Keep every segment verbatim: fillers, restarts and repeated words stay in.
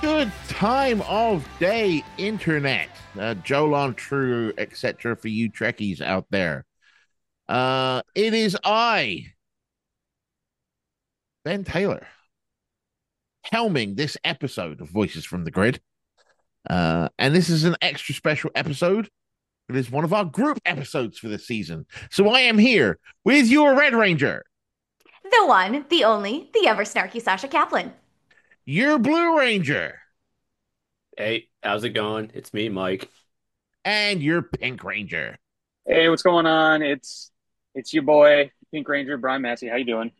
good time of day, internet, uh, Jolon True, et cetera, for you Trekkies out there. Uh, it is I, Ben Taylor, helming this episode of Voices from the Grid. Uh, and this is an extra special episode. It is one of our group episodes for this season. So I am here with your Red Ranger, The one, the only, the ever snarky Sasha Kaplan. your Blue Ranger, Hey, how's it going? It's me, Mike. and your Pink Ranger. Hey, what's going on? It's it's your boy, Pink Ranger, Brian Massey. How you doing?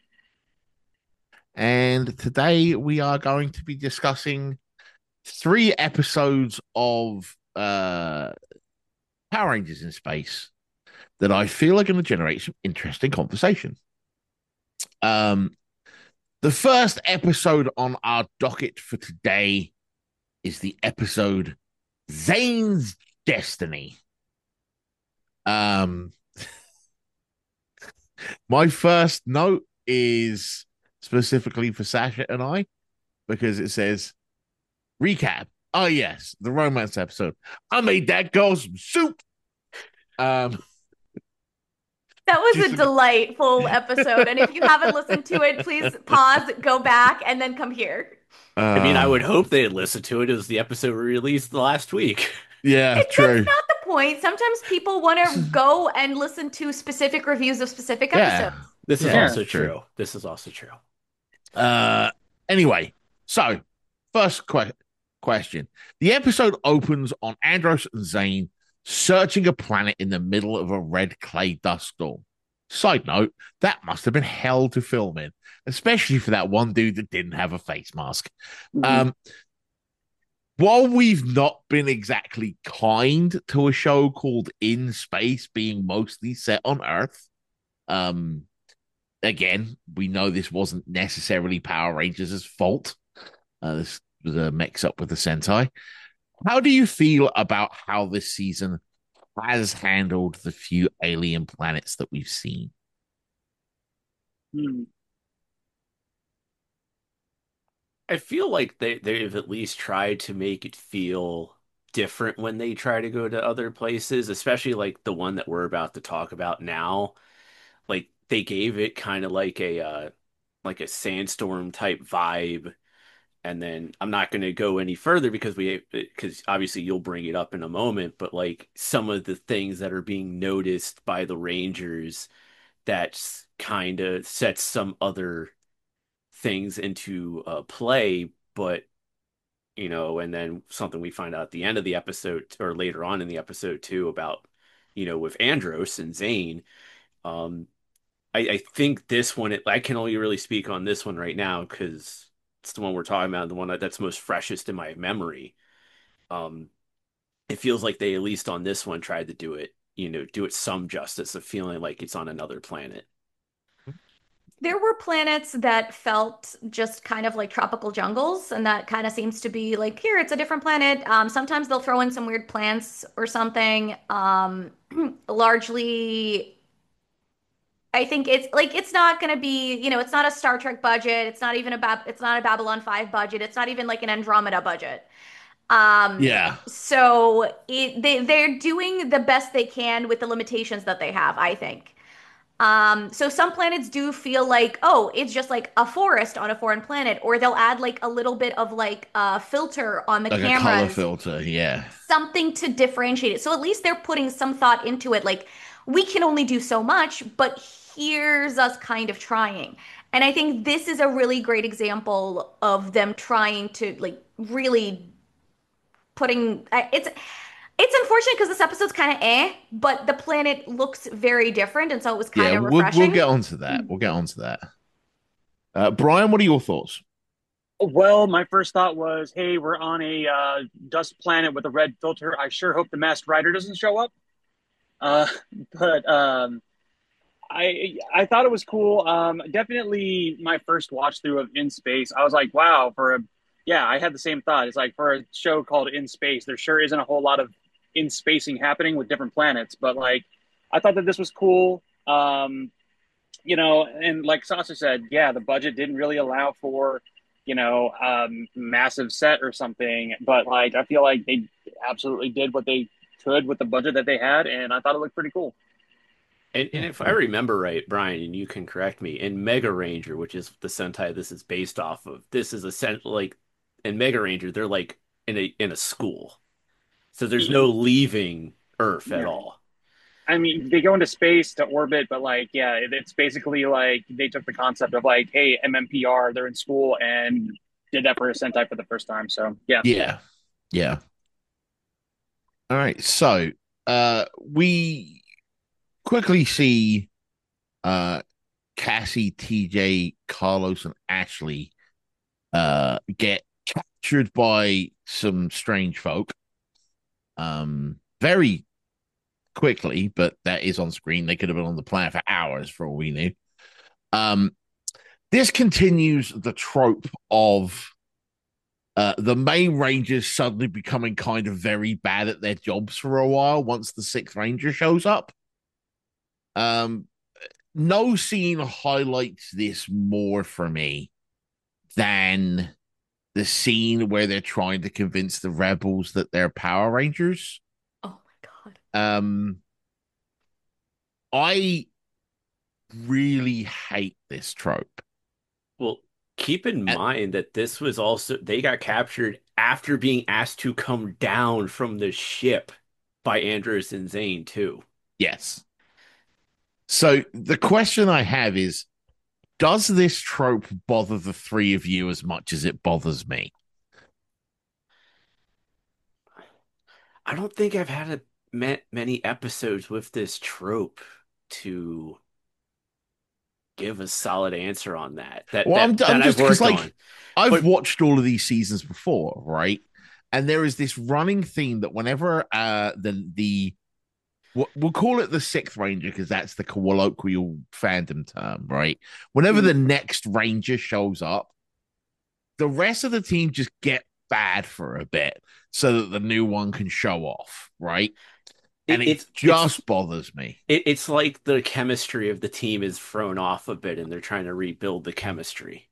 And today we are going to be discussing three episodes of uh, Power Rangers in Space that I feel are going to generate some interesting conversation. Um, the first episode on our docket for today is the episode Zane's Destiny. Um, my first note is specifically for Sasha and I because it says recap. Oh yes, the romance episode. I made that girl some soup. Um, That was a delightful episode. And if you haven't listened to it, please pause, go back, and then come here. uh, I mean, I would hope they'd listen to it as the episode we released last week. Yeah, It, true. that's not the point. Sometimes people want to go and listen to specific reviews of specific Yeah. episodes. This is Yeah, also true. true. This is also true. Uh, anyway, so first que- question: the episode opens on Andros and Zane searching a planet in the middle of a red clay dust storm. Side note, that must have been hell to film in, especially for that one dude that didn't have a face mask. Mhm. Um, while we've not been exactly kind to a show called In Space being mostly set on Earth, um, again, we know this wasn't necessarily Power Rangers' fault. Uh, this was a mix up with the Sentai. How do you feel about how this season has handled the few alien planets that we've seen? Hmm. I feel like they they've at least tried to make it feel different when they try to go to other places, especially like the one that we're about to talk about now. Like they gave it kind of like a uh like a sandstorm type vibe. And then I'm not going to go any further because we because obviously you'll bring it up in a moment, but like some of the things that are being noticed by the Rangers that kind of sets some other things into uh, play, but you know, and then something we find out at the end of the episode or later on in the episode too about, you know, with Andros and Zane. Um, I, I think this one, it, I can only really speak on this one right now because it's the one we're talking about, the one that, that's most freshest in my memory. Um, it feels like they, at least on this one, tried to do it, you know, do it some justice of feeling like it's on another planet. There were planets that felt just kind of like tropical jungles, and that kind of seems to be like, here, it's a different planet. Um, sometimes they'll throw in some weird plants or something. Um, largely, I think it's like it's not going to be, you know, it's not a Star Trek budget. It's not even a Bab it's not a Babylon five budget. It's not even like an Andromeda budget. Um, Yeah. so it, they they're doing the best they can with the limitations that they have, I think. Um, so some planets do feel like, oh, it's just like a forest on a foreign planet, or they'll add like a little bit of like a filter on the Like a color cameras, filter, yeah. something to differentiate it. So at least they're putting some thought into it. Like, we can only do so much, but here's us kind of trying. And I think this is a really great example of them trying to like really putting I- it's it's unfortunate because this episode's kind of eh, but the planet looks very different, and so it was Yeah, kind of we'll we'll refreshing. get onto that. We'll get onto that. Uh, Brian, what are your thoughts? Well, my first thought was, hey, we're on a uh, dust planet with a red filter. I sure hope the Masked Rider doesn't show up. Uh, but um, I I thought it was cool. Um, definitely my first watch through of In Space. I was like, wow, for a yeah, I had the same thought. It's like for a show called In Space, there sure isn't a whole lot of in spacing happening with different planets. But like, I thought that this was cool. Um, you know, and like Sasha said, yeah, the budget didn't really allow for you know, um, massive set or something. But like, I feel like they absolutely did what they could with the budget that they had, and I thought it looked pretty cool. And, and Yeah. if I remember right, Brian, and you can correct me, in Mega Ranger, which is the Sentai this is based off of, this is essentially like in Mega Ranger, they're like in a in a school. So there's no leaving Earth at Yeah. all. I mean, they go into space to orbit, but like, yeah, it, it's basically like they took the concept of like, hey, M M P R, they're in school and did that for a Sentai for the first time. So yeah. Yeah. Yeah. All right. So uh we quickly see uh Cassie, T J, Carlos, and Ashley uh get captured by some strange folk. Um very quickly, but that is on screen. They could have been on the planet for hours for all we knew. Um this continues the trope of uh, the main rangers suddenly becoming kind of very bad at their jobs for a while once the sixth ranger shows up. Um, no scene highlights this more for me than the scene where they're trying to convince the rebels that they're Power Rangers. Oh my God. Um, I really hate this trope. Well, keep in Uh, mind that this was also, they got captured after being asked to come down from the ship by Andros and Zane, too. yes. So the question I have is, does this trope bother the three of you as much as it bothers me? I don't think I've had a, ma many episodes with this trope to give a solid answer on that that Well, that I'm, I'm that I've just because, worked on. like, I've But watched all of these seasons before, right? And there is this running theme that whenever uh the the we'll we'll call it the sixth ranger because that's the colloquial fandom term, right? Whenever Mhm. the next ranger shows up, the rest of the team just get bad for a bit so that the new one can show off, right? And it, it it's it's just bothers me. it, it's like the chemistry of the team is thrown off a bit, and they're trying to rebuild the chemistry,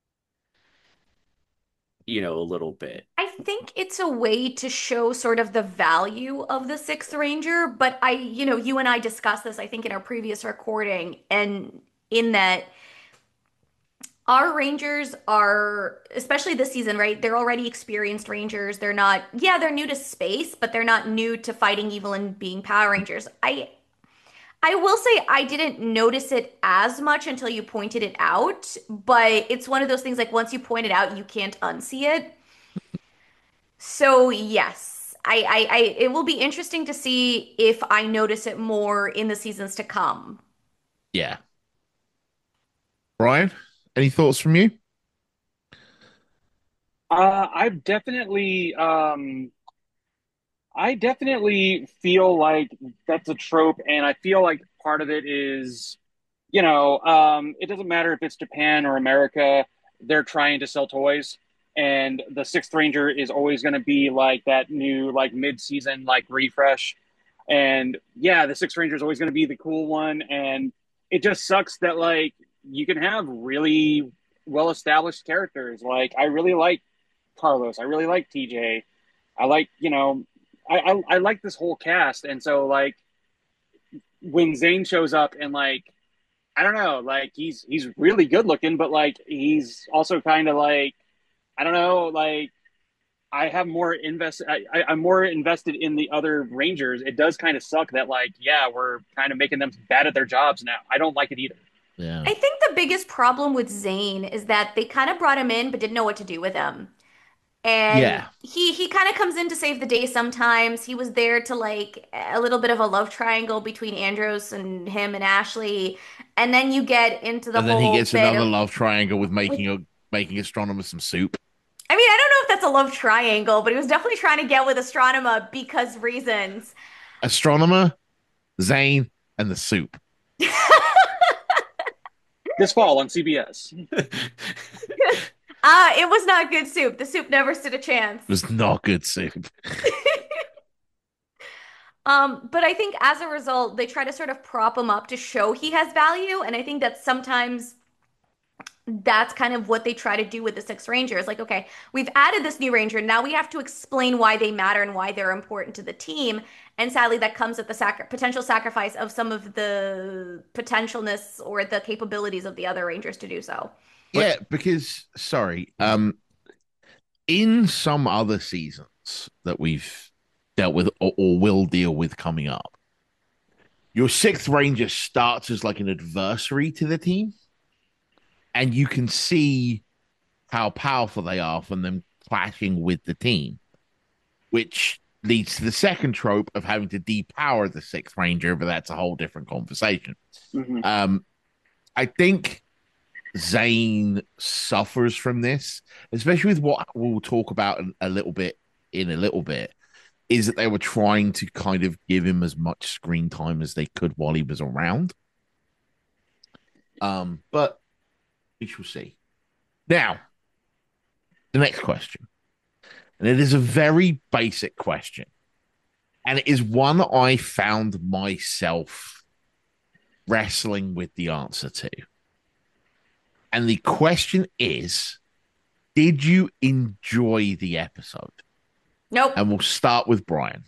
you know, a little bit. I think it's a way to show sort of the value of the Sixth Ranger, but I, you know, you and I discussed this, I think, in our previous recording, and in that our Rangers are, especially this season, right? They're already experienced Rangers. They're not, yeah, they're new to space, but they're not new to fighting evil and being Power Rangers. I I will say I didn't notice it as much until you pointed it out, but it's one of those things like once you point it out, you can't unsee it. So yes, I, I, I it will be interesting to see if I notice it more in the seasons to come. Yeah. Brian, any thoughts from you? Uh, I've definitely, um, I definitely feel like that's a trope, and I feel like part of it is, you know, um, it doesn't matter if it's Japan or America, they're trying to sell toys, and the Sixth Ranger is always going to be like that new, like mid-season, like refresh, and yeah, the Sixth Ranger is always going to be the cool one, and it just sucks that like you can have really well-established characters. Like I really like Carlos, I really like T J, I like you know I, I I like this whole cast, and so like when Zane shows up and like I don't know, like he's he's really good looking, but like he's also kind of like I don't know, like I have more invest I, I, I'm more invested in the other Rangers. It does kind of suck that like yeah, we're kind of making them bad at their jobs now. I don't like it either. Yeah. I think the biggest problem with Zayn is that they kind of brought him in but didn't know what to do with him. And Yeah. he he kind of comes in to save the day sometimes. He was there to like a little bit of a love triangle between Andros and him and Ashley. And then you get into the And then he whole gets bit another of love triangle with with making a making astronomers some soup. I mean, I don't know if that's a love triangle, but he was definitely trying to get with Astronema because reasons. Astronomer, Zane, and the soup. This fall on C B S. Ah, it was not good soup. The soup never stood a chance. It was not good soup. Um, but I think as a result, they try to sort of prop him up to show he has value, and I think that sometimes that's kind of what they try to do with the six rangers. Like, okay, we've added this new ranger. Now we have to explain why they matter and why they're important to the team. And sadly, that comes at the sac- potential sacrifice of some of the potentialness or the capabilities of the other rangers to do so. Yeah, because sorry, um, in some other seasons that we've dealt with or, or will deal with coming up, your sixth ranger starts as like an adversary to the team, and you can see how powerful they are from them clashing with the team, which leads to the second trope of having to depower the sixth ranger, but that's a whole different conversation. Mm-hmm. Um, I think Zane suffers from this, especially with what we'll talk about a little bit in a little bit, is that they were trying to kind of give him as much screen time as they could while he was around. Um, but we shall see. Now, the next question. And it is a very basic question. And it is one I found myself wrestling with the answer to. And the question is, did you enjoy the episode? Nope. And we'll start with Brian.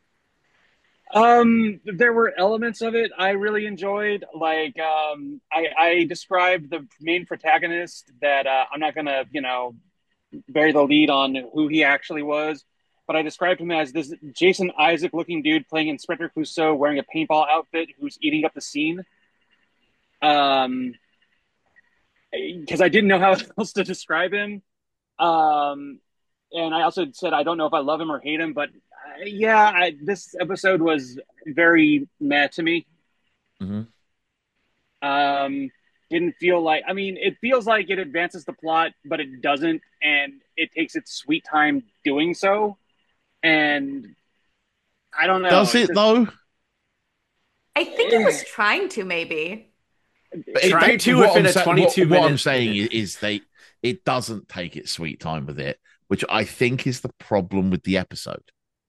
Um, there were elements of it I really enjoyed. Like, um, I, I described the main protagonist that uh, I'm not gonna, you know, bury the lead on who he actually was, but I described him as this Jason Isaac looking dude playing Inspector Clouseau wearing a paintball outfit who's eating up the scene. Um, because I didn't know how else to describe him. Um, and I also said I don't know if I love him or hate him, but uh, yeah, I, this episode was very meh to me. Mm-hmm. Um, didn't feel like, I mean, it feels like it advances the plot, but it doesn't, and it takes its sweet time doing so. And I don't know. Does it just, though? I think it was trying to, maybe. Try to what within I'm a sa- twenty-two what, what I'm minute- saying is, is they it doesn't take its sweet time with it, which I think is the problem with the episode.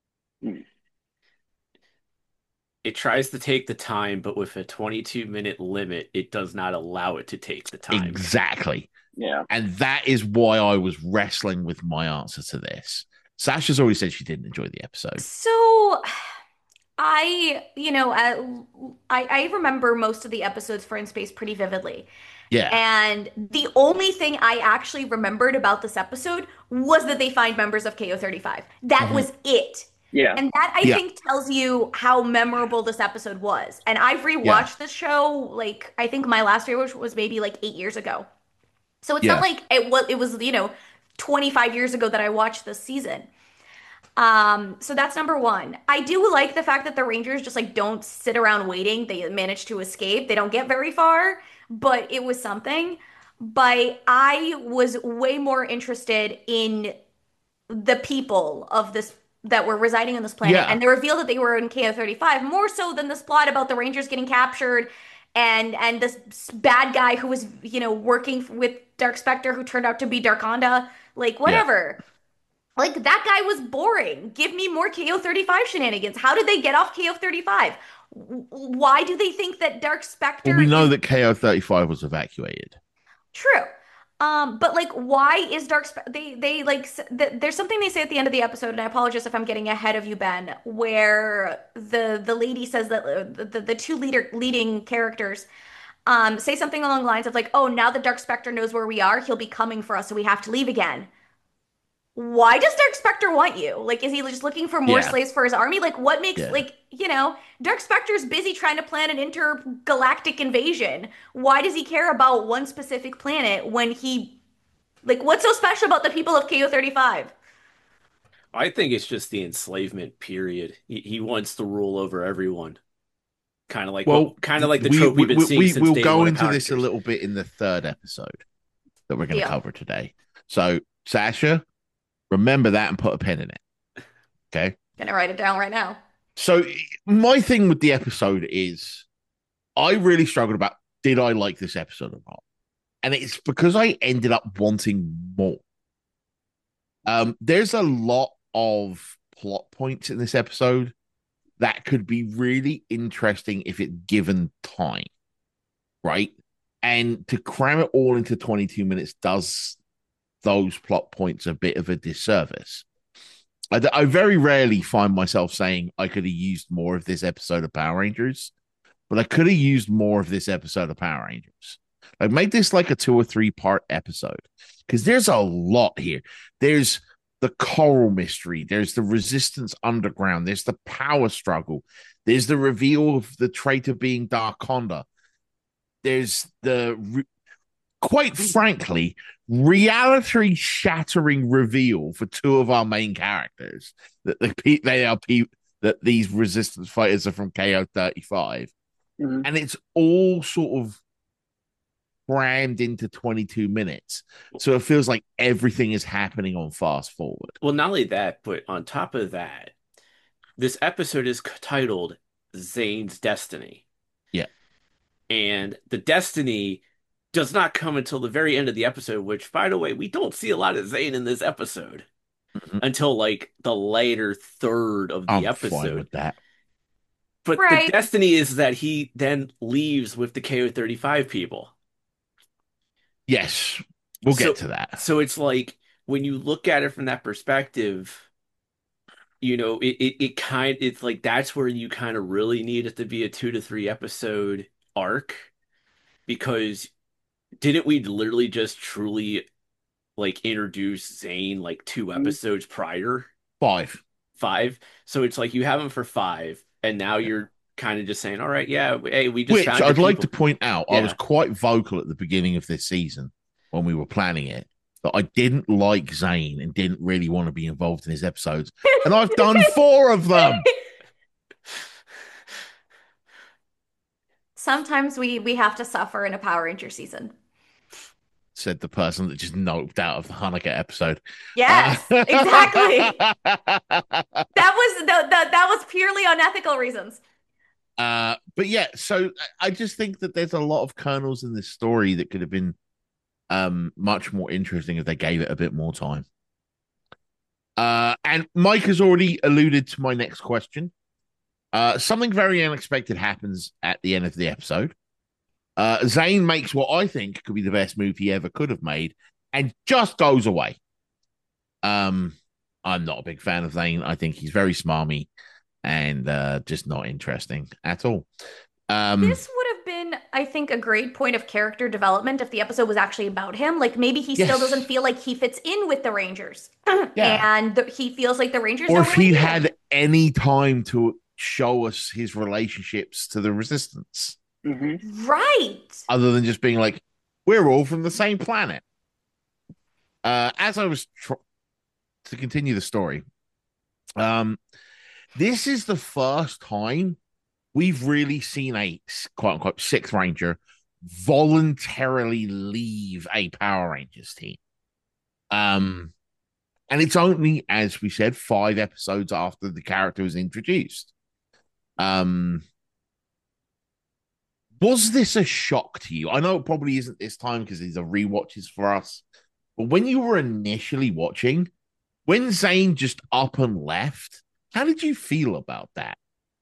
It tries to take the time, but with a twenty-two minute limit, it does not allow it to take the time. Exactly. Yeah. And that is why I was wrestling with my answer to this. Sasha's already said she didn't enjoy the episode. So, I, you know, uh, I, I remember most of the episodes for In Space pretty vividly. Yeah. And the only thing I actually remembered about this episode was that they find members of K O thirty-five. That Mhm. was it. Yeah. And that I Yeah. think tells you how memorable this episode was. And I've rewatched Yeah. this show, like, I think my last rewatch was maybe like eight years ago. So it's Yeah. not like it was, it was, you know, twenty-five years ago that I watched this season. Um, so that's number one. I do like the fact that the Rangers just like don't sit around waiting. They manage to escape. They don't get very far, but it was something. But I was way more interested in the people of this that were residing on this planet, Yeah. and they revealed that they were in K O thirty-five more so than this plot about the Rangers getting captured and and this bad guy who was, you know, working with Dark Spectre who turned out to be Darkonda. Like, whatever. Like, that guy was boring. Give me more K O thirty-five shenanigans. How did they get off K O thirty-five? W- Why do they think that Dark Spectre Well, we know is that K O thirty-five was evacuated. true? Um, but like, why is Dark Spe- they they like s- th- there's something they say at the end of the episode, and I apologize if I'm getting ahead of you, Ben, where the the lady says that uh, the the, the two leader leading characters um say something along the lines of like, oh, now that Dark Spectre knows where we are, he'll be coming for us, so we have to leave again. Why does Dark Spectre want you? Like, is he just looking for more Yeah. slaves for his army? Like, what makes, Yeah. like, you know, Dark Spectre's busy trying to plan an intergalactic invasion. Why does he care about one specific planet when he, like, what's so special about the people of K O thirty-five? I think it's just the enslavement period. He, he wants to rule over everyone. Kind of like Well, kind of like the we, trope we've been we, seeing we, since we'll day go one of into Power this a Rangers. little bit in the third episode that we're going to Deal. cover today. So, Sasha, remember that and put a pin in it. Okay. Gonna write it down right now. So, my thing with the episode is I really struggled about did I like this episode or not? And it's because I ended up wanting more. Um, there's a lot of plot points in this episode that could be really interesting if it given time, right? And to cram it all into twenty-two minutes does those plot points a bit of a disservice. I, I very rarely find myself saying I could have used more of this episode of Power Rangers, but I could have used more of this episode of Power Rangers. Like, make this like a two or three part episode because there's a lot here. There's the coral mystery, there's the resistance underground, there's the power struggle, there's the reveal of the traitor being Darkonda, there's the re- quite frankly reality shattering reveal for two of our main characters that the, they are people that these resistance fighters are from K O thirty-five. Mm-hmm. And it's all sort of crammed into twenty-two minutes. So it feels like everything is happening on fast forward. Well, not only that, but on top of that, this episode is titled Zane's Destiny. Yeah. And the destiny does not come until the very end of the episode, which, by the way, we don't see a lot of Zane in this episode mm-hmm. until like the later third of the I'm episode. Fine with that. But right. the destiny is that he then leaves with the K O thirty-five people. Yes, we'll so, get to that. So it's like when you look at it from that perspective, you know, it, it, it kind it's like that's where you kind of really need it to be a two to three episode arc, because didn't we literally just truly like introduce Zane like two episodes prior? Five. Five. So it's like you have him for five, and now yeah. you're kind of just saying, all right, yeah, hey, we just Which found I'd like people. to point out, yeah. I was quite vocal at the beginning of this season when we were planning it, that I didn't like Zane and didn't really want to be involved in his episodes. And I've done four of them. Sometimes we we have to suffer in a Power Ranger season. Said the person that just noped out of the Hanukkah episode. Yes, uh, exactly. That was the, the, that was purely unethical reasons. Uh, but yeah, so I just think that there's a lot of kernels in this story that could have been um, much more interesting if they gave it a bit more time. Uh, and Mike has already alluded to my next question. Uh, something very unexpected happens at the end of the episode. Uh, Zane makes what I think could be the best move he ever could have made and just goes away. Um, I'm not a big fan of Zane. I think he's very smarmy and uh, just not interesting at all. Um, this would have been, I think, a great point of character development if the episode was actually about him. Like, maybe he yes. still doesn't feel like he fits in with the Rangers. Yeah. And the, he feels like the Rangers Or don't if really he need had him. any time to show us his relationships to the Resistance. Mm-hmm. Right. Other than just being like, we're all from the same planet. Uh, as I was tr- to continue the story, um, this is the first time we've really seen a quote unquote sixth Ranger voluntarily leave a Power Rangers team. Um, and it's only, as we said, five episodes after the character was introduced. Um, was this a shock to you? I know it probably isn't this time because these are rewatches for us. But when you were initially watching, when Zane just up and left, how did you feel about that?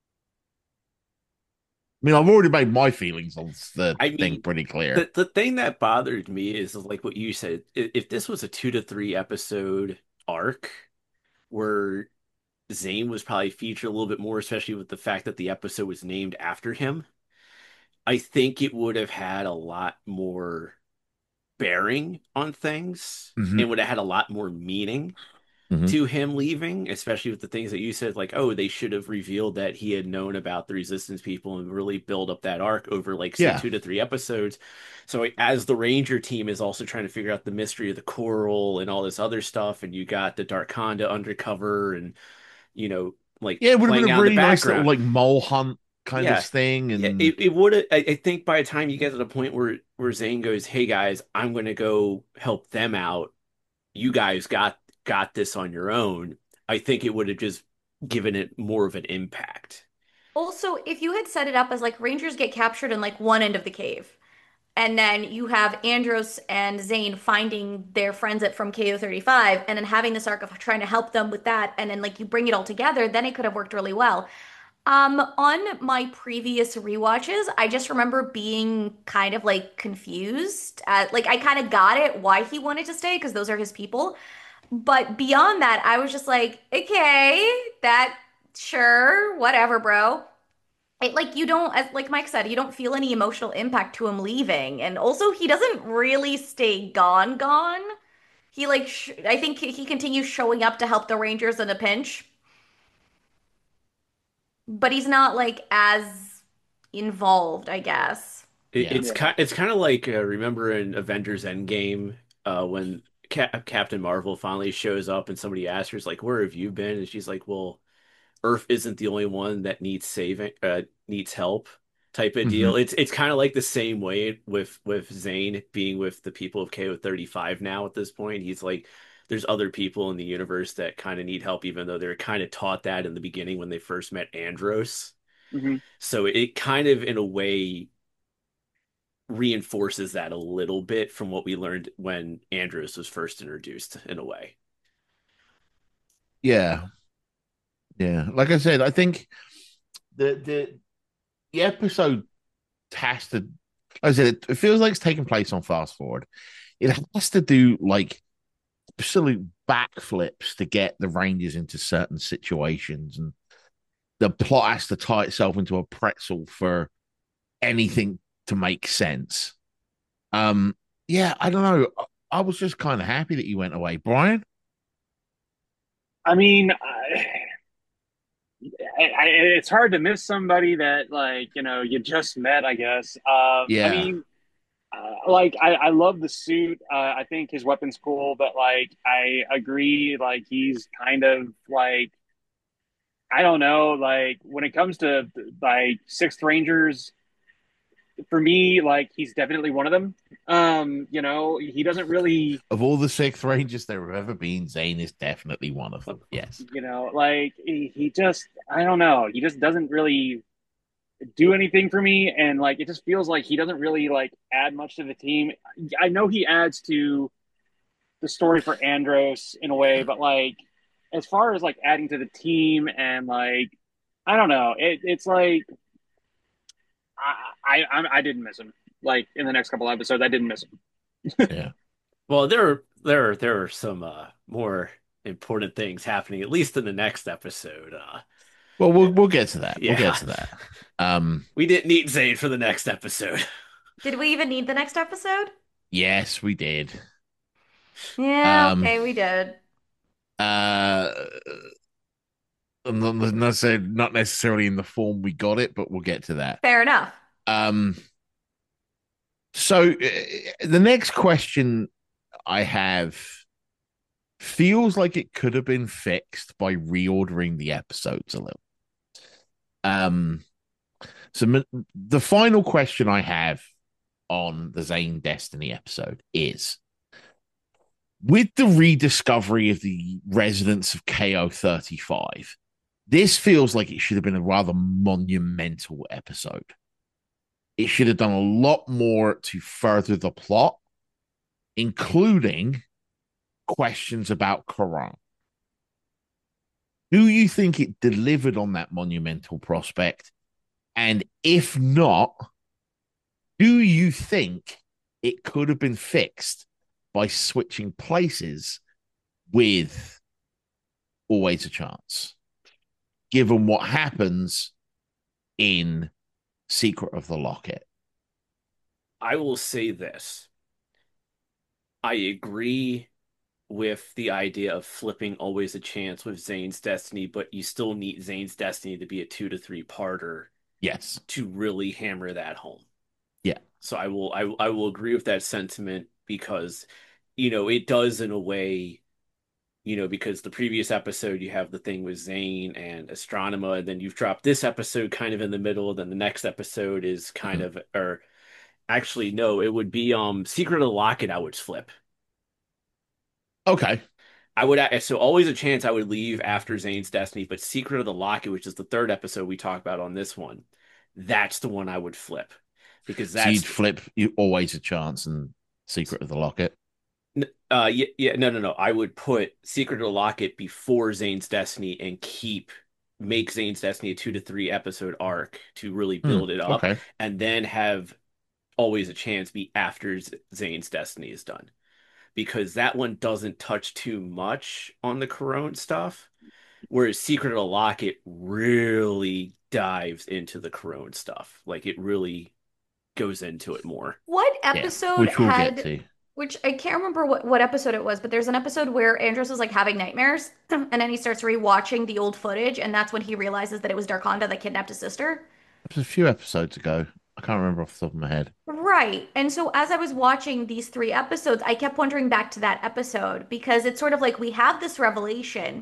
I mean, I've already made my feelings on the I thing mean, pretty clear. The, the thing that bothered me is like what you said. If this was a two to three episode arc where Zane was probably featured a little bit more, especially with the fact that the episode was named after him, I think it would have had a lot more bearing on things mm-hmm. and would have had a lot more meaning mm-hmm. to him leaving, especially with the things that you said, like, oh, they should have revealed that he had known about the Resistance people and really build up that arc over like say yeah. two to three episodes. So as the Ranger team is also trying to figure out the mystery of the coral and all this other stuff, and you got the Darkonda undercover and, you know, like yeah, it would have been a really nice little like mole hunt kind yeah. of thing. And yeah, it, it would I, I think by the time you get to the point where where Zane goes, hey guys, I'm gonna go help them out, you guys got got this on your own, I think it would have just given it more of an impact. Also, if you had set it up as like Rangers get captured in like one end of the cave, and then you have Andros and Zane finding their friends at from K O thirty-five, and then having this arc of trying to help them with that, and then like you bring it all together, then it could have worked really well. Um, on my previous rewatches, I just remember being kind of like confused. At, like I kind of got it why he wanted to stay because those are his people. But beyond that, I was just like, okay, that sure, whatever, bro. It like you don't, as like Mike said, you don't feel any emotional impact to him leaving, and also he doesn't really stay gone, gone. He like sh I think he he continues showing up to help the Rangers in a pinch, but he's not like as involved, I guess. It, Yeah. it's Yeah. kind it's kind of like uh, remember in Avengers Endgame uh, when Cap Captain Marvel finally shows up and somebody asks her, like, "Where have you been?" And she's like, "Well, Earth isn't the only one that needs saving, uh, needs help." Type of Hmm. deal. It's it's kind of like the same way with with Zane being with the people of K O thirty-five now at this point. He's like, there's other people in the universe that kind of need help, even though they're kind of taught that in the beginning when they first met Andros. Hmm. So it kind of, in a way, reinforces that a little bit from what we learned when Andros was first introduced, in a way. Yeah. Yeah. Like I said, I think the the the episode has to. Like I said, it, it feels like it's taking place on fast forward. It has to do like absolute backflips to get the Rangers into certain situations, and the plot has to tie itself into a pretzel for anything to make sense. Um, yeah, I don't know. I, I was just kind of happy that you went away, Brian. I mean, I, I, it's hard to miss somebody that like you know you just met. I guess. Um, I Yeah, mean, uh, like I, I love the suit. Uh, I think his weapon's cool, but like I agree, like he's kind of like I don't know, like when it comes to like Sixth Rangers, for me, like he's definitely one of them. Um, you know, he doesn't really, of all the sixth Rangers there have ever been, Zane is definitely one of them. Yes. you know, like he, he just I don't know, he just doesn't really do anything for me, and like it just feels like he doesn't really like add much to the team. I know he adds to the story for Andros in a way, but like as far as like adding to the team and like I don't know, it, it's like I, I I didn't miss him. Like in the next couple episodes, I didn't miss him. Yeah. Well, there are there are there are some uh, more important things happening, at least in the next episode. Uh, Well, we'll we'll get to that. We'll get yeah, to that. Um, we didn't need Zane for the next episode. Did we even need the next episode? yes, we did. Yeah, Um, okay, we did. uh, not necessarily, not necessarily in the form we got it, but we'll get to that. Fair enough. Um, so uh, the next question I have feels like it could have been fixed by reordering the episodes a little. Um, so m- the final question I have on the Zane Destiny episode is: with the rediscovery of the residents of K O thirty-five, this feels like it should have been a rather monumental episode. It should have done a lot more to further the plot, including questions about Quran. Do you think it delivered on that monumental prospect? And if not, do you think it could have been fixed by switching places with Always a Chance, given what happens in Secret of the Locket? I will say this. I agree with the idea of flipping Always a Chance with Zane's Destiny, but you still need Zane's Destiny to be a two to three parter Yes. to really hammer that home. Yeah. So I will I I will agree with that sentiment because you know it does in a way, you know, because the previous episode you have the thing with Zane and Astronema, and then you've dropped this episode kind of in the middle, then the next episode is kind Mhm. of, or actually no, it would be um Secret of the Locket I would flip. Okay. I would so always a chance I would leave after Zane's Destiny, but Secret of the Locket, which is the third episode we talk about on this one, that's the one I would flip because So you'd that's flip you Always a Chance and Secret of the Locket. uh yeah, yeah no no no I would put Secret of the Locket before Zane's Destiny and keep make Zane's Destiny a two to three episode arc to really Hmm. build it up, Okay. and then have Always a Chance be after Z- Zane's Destiny is done. Because that one doesn't touch too much on the Corone stuff, whereas Secret of the Locket really dives into the Corone stuff. Like it really goes into it more. What Yeah, episode which we'll get had, to. which I can't remember what, what episode it was, but there's an episode where Andros is like having nightmares, and then he starts rewatching the old footage, and that's when he realizes that it was Darkonda that kidnapped his sister. It was a few episodes ago. I can't remember off the top of my head. Right. And so as I was watching these three episodes, I kept wondering back to that episode because it's sort of like we have this revelation,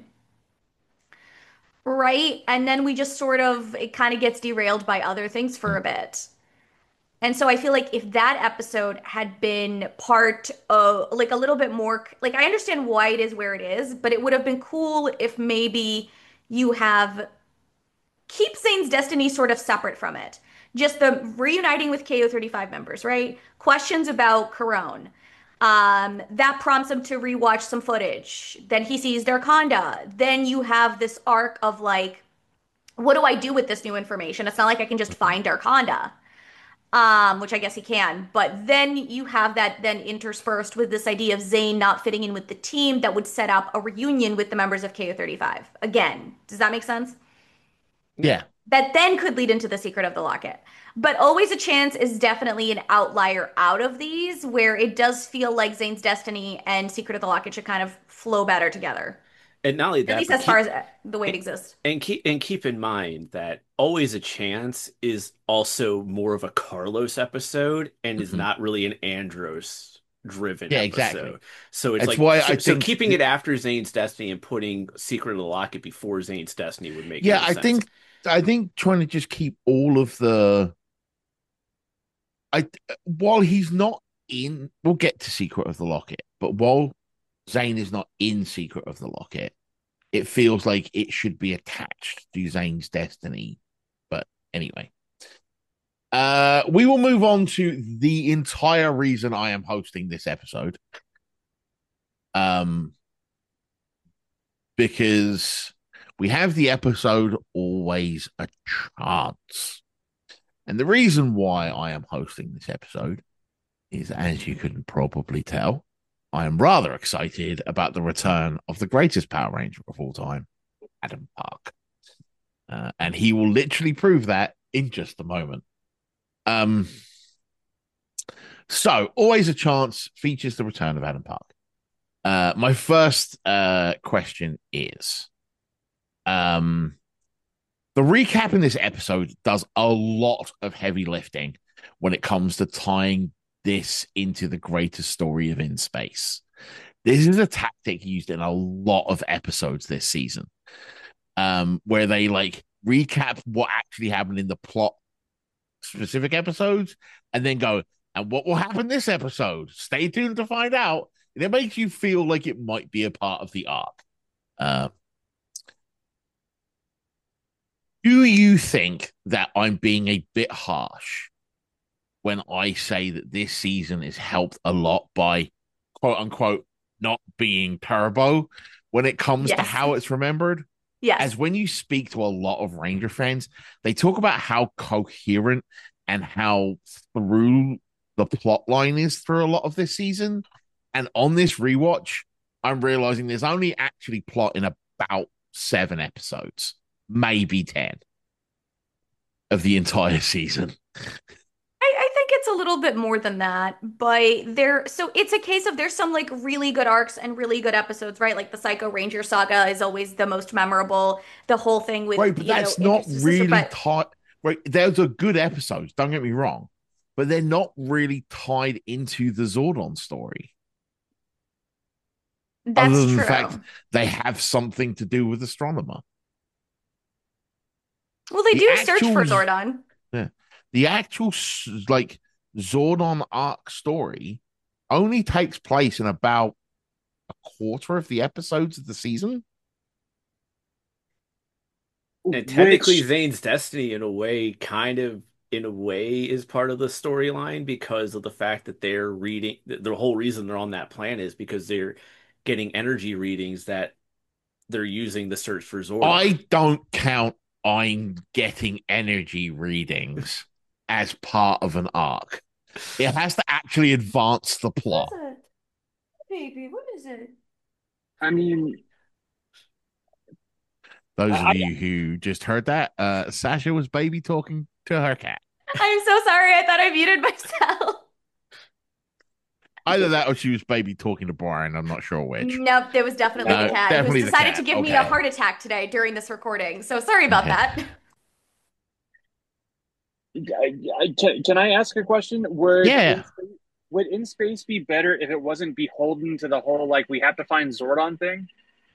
right? And then we just sort of, it kind of gets derailed by other things for Hmm. a bit. And so I feel like if that episode had been part of like a little bit more, like I understand why it is where it is, but it would have been cool if maybe you have keep Zane's Destiny sort of separate from it. Just the reuniting with K O thirty-five members, right? Questions about Corone. Um, that prompts him to rewatch some footage. Then he sees Darkonda. Then you have this arc of like, what do I do with this new information? It's not like I can just find Darkonda, um, which I guess he can. But then you have that then interspersed with this idea of Zane not fitting in with the team that would set up a reunion with the members of K O thirty-five. Again, does that make sense? Yeah. Yeah, That then could lead into the secret of the locket. But Always a Chance is definitely an outlier out of these, where it does feel like Zane's Destiny and Secret of the Locket should kind of flow better together. And not only At that, least but as far keep as uh, the way it exists. and keep and keep in mind that Always a Chance is also more of a Carlos episode and is mhm. not really an Andros driven Yeah, exactly. episode. So it's That's like why so, I so think. keeping it after Zane's Destiny and putting Secret of the Locket before Zane's Destiny would make Yeah, more I sense. think. I think trying to just keep all of the. I while he's not in, we'll get to Secret of the Locket, but while Zane is not in Secret of the Locket, it feels like it should be attached to Zane's destiny. But anyway, uh, we will move on to the entire reason I am hosting this episode. Um, because we have the episode Always a Chance. And the reason why I am hosting this episode is, as you can probably tell, I am rather excited about the return of the greatest Power Ranger of all time, Adam Park. Uh, and he will literally prove that in just a moment. Um, so, Always a Chance features the return of Adam Park. Uh, my first uh, question is um, the recap in this episode does a lot of heavy lifting when it comes to tying this into the greatest story of In Space. This is a tactic used in a lot of episodes this season, um, where they like recap what actually happened in the plot specific episodes and then go, and what will happen this episode? Stay tuned to find out. And it makes you feel like it might be a part of the arc. Uh, do you think that I'm being a bit harsh when I say that this season is helped a lot by quote unquote not being turbo when it comes to Yes. how it's remembered? Yes. As when you speak to a lot of Ranger fans, they talk about how coherent and how through the plot line is through a lot of this season. And on this rewatch, I'm realizing there's only actually plot in about seven episodes, maybe ten of the entire season. I, I think it's a little bit more than that, but there, so it's a case of there's some like really good arcs and really good episodes, right? Like the Psycho Ranger saga is always the most memorable. The whole thing with, Right, but you know, that's not Interested Sister, really but tied. Right, those are good episodes, don't get me wrong, but they're not really tied into the Zordon story. that's Other than true. the fact they have something to do with Astronomer. Well, they The do search for actual- Zordon. Yeah. The actual s- like Zordon arc story only takes place in about a quarter of the episodes of the season. And technically, Which, Zane's Destiny, in a way, kind of, in a way, is part of the storyline because of the fact that they're reading. The the whole reason they're on that planet is because they're getting energy readings that they're using the search for Zordon. I don't count I'm getting energy readings as part of an arc. It has to actually advance the plot. What is it? Baby, what is it? I mean, Those of I- you who just heard that, uh, Sasha was baby talking to her cat. I'm so sorry. I thought I muted myself. Either that or she was baby talking to Brian. I'm not sure which. Nope, there was definitely No, the cat definitely who's the decided cat. to give me Okay. a heart attack today during this recording. So sorry about Okay. that. I, I, can, can I ask a question? Would Yeah. in, Space- would In Space be better if it wasn't beholden to the whole like we have to find Zordon thing?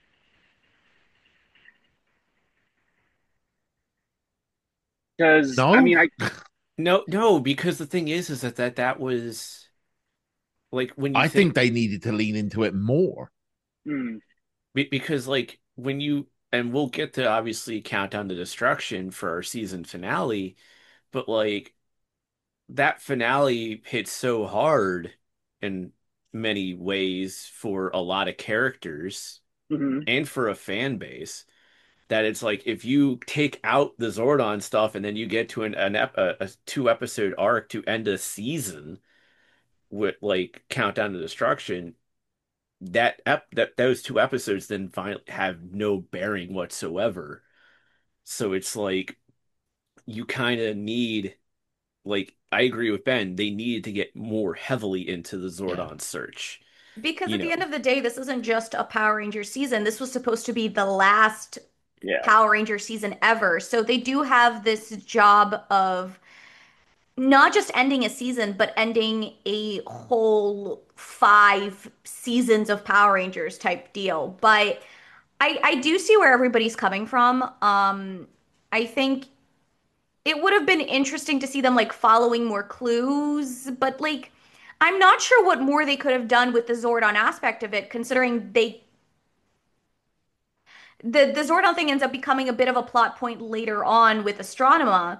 Because No? I mean, I No, no, because the thing is, is that that, that was like when you I think, think they needed to lean into it more. hmm, be- because like when you and we'll get to obviously Countdown to Destruction for our season finale, but like that finale hit so hard in many ways for a lot of characters mhm. and for a fan base that it's like if you take out the Zordon stuff and then you get to an, an ep a, a two episode arc to end a season with like Countdown to Destruction, that ep that those two episodes then finally have no bearing whatsoever. So it's like you kind of need like I agree with Ben, they needed to get more heavily into the Zordon search. Because You at the know. end of the day, this isn't just a Power Ranger season. This was supposed to be the last Yeah, Power Ranger season ever. So they do have this job of not just ending a season, but ending a whole five seasons of Power Rangers type deal. But I I do see where everybody's coming from. Um, I think it would have been interesting to see them like following more clues, but like I'm not sure what more they could have done with the Zordon aspect of it, considering they the the Zordon thing ends up becoming a bit of a plot point later on with Astronema.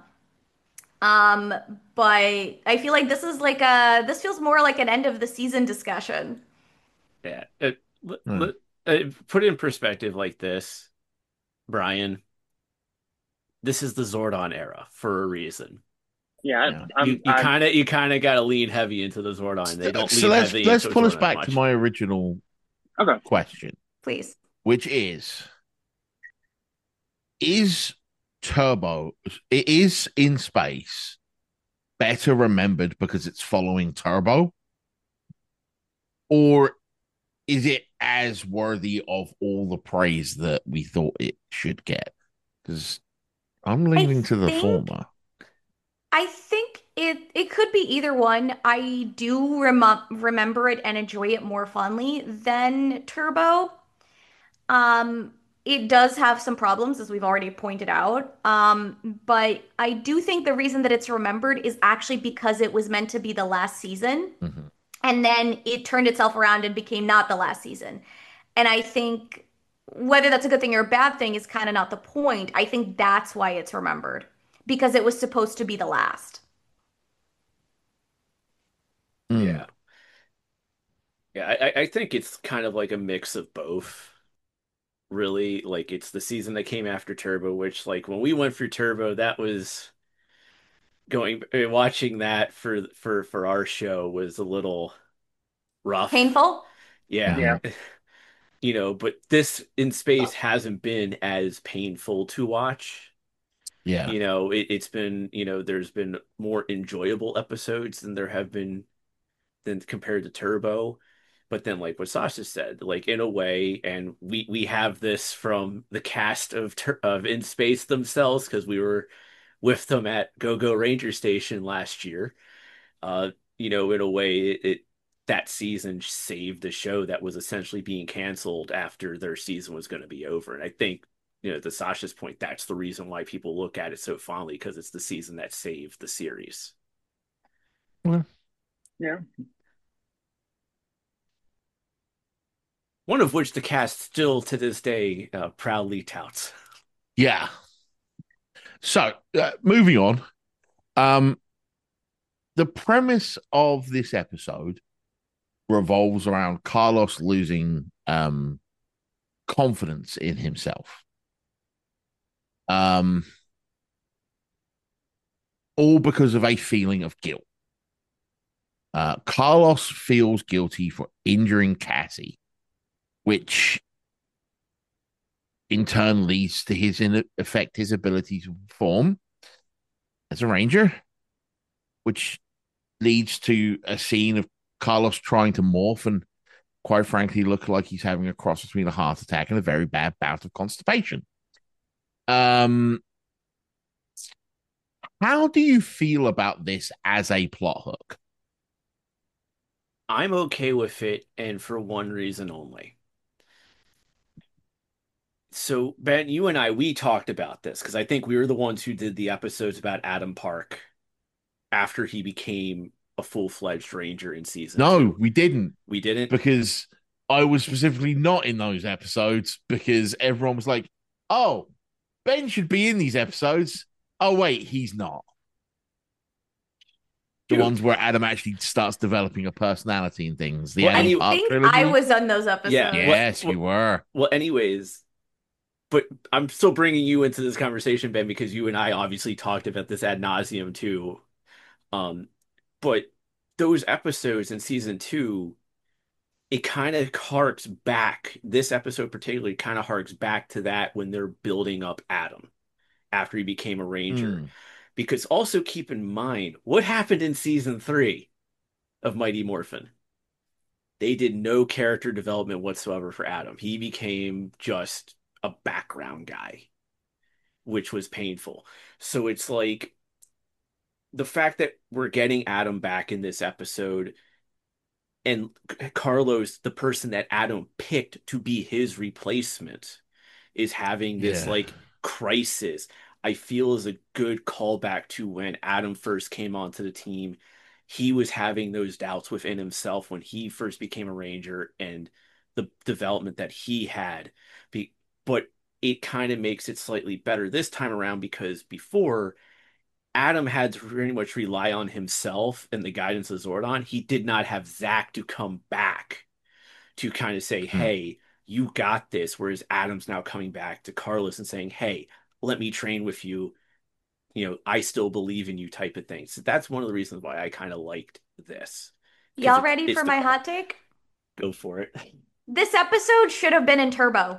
Um, but I feel like this is like a this feels more like an end of the season discussion. Yeah. Uh, l- Hmm. l- uh, put it in perspective like this, Brian. This is the Zordon era for a reason. yeah. Yeah. I'm, You you I'm, kind of you kind of got to lean heavy into the Zordon. They don't So lean let's heavy let's into pull us Zordon back much. to my original okay. question, Please. which is is Turbo it is in space better remembered because it's following Turbo, or is it as worthy of all the praise that we thought it should get? Because I'm leaning to the think- former. I think it it could be either one. I do rem remember it and enjoy it more fondly than Turbo. Um, it does have some problems, as we've already pointed out. Um, but I do think the reason that it's remembered is actually because it was meant to be the last season, Mhm. and then it turned itself around and became not the last season. And I think whether that's a good thing or a bad thing is kind of not the point. I think that's why it's remembered because it was supposed to be the last. Mm. Yeah. Yeah, I, I I think it's kind of like a mix of both. Really, like it's the season that came after Turbo, which like when we went through Turbo, that was going uh, watching that for for for our show was a little rough. Painful? Yeah. Yeah. Mhm. You know, but this in space hasn't been as painful to watch. Yeah. You know, it, it's been, you know, there's been more enjoyable episodes than there have been than compared to Turbo. But then, like what Sasha said, like in a way, and we we have this from the cast of Tur of In Space themselves because we were with them at Go Go Ranger Station last year. Uh, you know, in a way, it, it that season saved the show that was essentially being canceled after their season was going to be over. And I think, you know, to Sasha's point, that's the reason why people look at it so fondly because it's the season that saved the series. Well, Yeah. One of which the cast still to this day uh, proudly touts. yeah. So, uh, moving on. Um, the premise of this episode revolves around Carlos losing um confidence in himself. Um, all because of a feeling of guilt. Uh, Carlos feels guilty for injuring Cassie, which in turn leads to his in affect his ability to perform as a ranger, which leads to a scene of Carlos trying to morph and, quite frankly, look like he's having a cross between a heart attack and a very bad bout of constipation. Um, how do you feel about this as a plot hook? I'm okay with it, and for one reason only. So, Ben, you and I, we talked about this because I think we were the ones who did the episodes about Adam Park after he became a full-fledged Ranger in season No, two. we didn't. We didn't? Because I was specifically not in those episodes because everyone was like, oh, Ben should be in these episodes. Oh, wait, he's not. The Dude. ones where Adam actually starts developing a personality and things. The Well, Adam any- I Park think trilogy. I was on those episodes. Yeah. Yes, What- you were. Well, anyways, but I'm still bringing you into this conversation, Ben, because you and I obviously talked about this ad nauseum too. Um, but those episodes in season two, it kind of harks back. This episode particularly kind of harks back to that when they're building up Adam after he became a Ranger. Mm. Because also keep in mind what happened in season three of Mighty Morphin. They did no character development whatsoever for Adam. He became just a background guy, which was painful. So it's like the fact that we're getting Adam back in this episode and Carlos, the person that Adam picked to be his replacement, is having this Yeah. like crisis. I feel is a good callback to when Adam first came onto the team. He was having those doubts within himself when he first became a Ranger and the development that he had. Be- but it kind of makes it slightly better this time around because before Adam had to pretty much rely on himself and the guidance of Zordon. He did not have Zach to come back to kind of say, Hmm. hey, you got this. Whereas Adam's now coming back to Carlos and saying, hey, let me train with you. You know, I still believe in you type of thing. So that's one of the reasons why I kind of liked this. 'Cause Y'all it's- ready it's for the- my hot take? Go for it. This episode should have been in Turbo.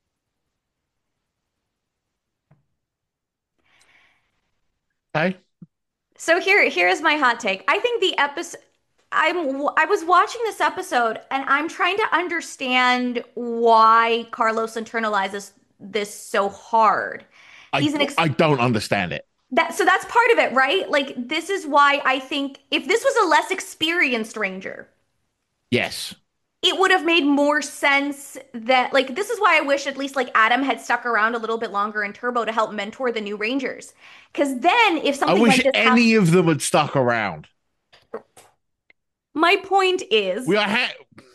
Okay. So here, here's my hot take. I think the episode I'm I was watching this episode and I'm trying to understand why Carlos internalizes this so hard. He's I, an ex I don't understand it. that so that's part of it, right? Like this is why I think if this was a less experienced Ranger, Yes. it would have made more sense that like this is why I wish at least like Adam had stuck around a little bit longer in Turbo to help mentor the new Rangers. Because then if I something wish like this happened, any of them had stuck around. my point is We are ha-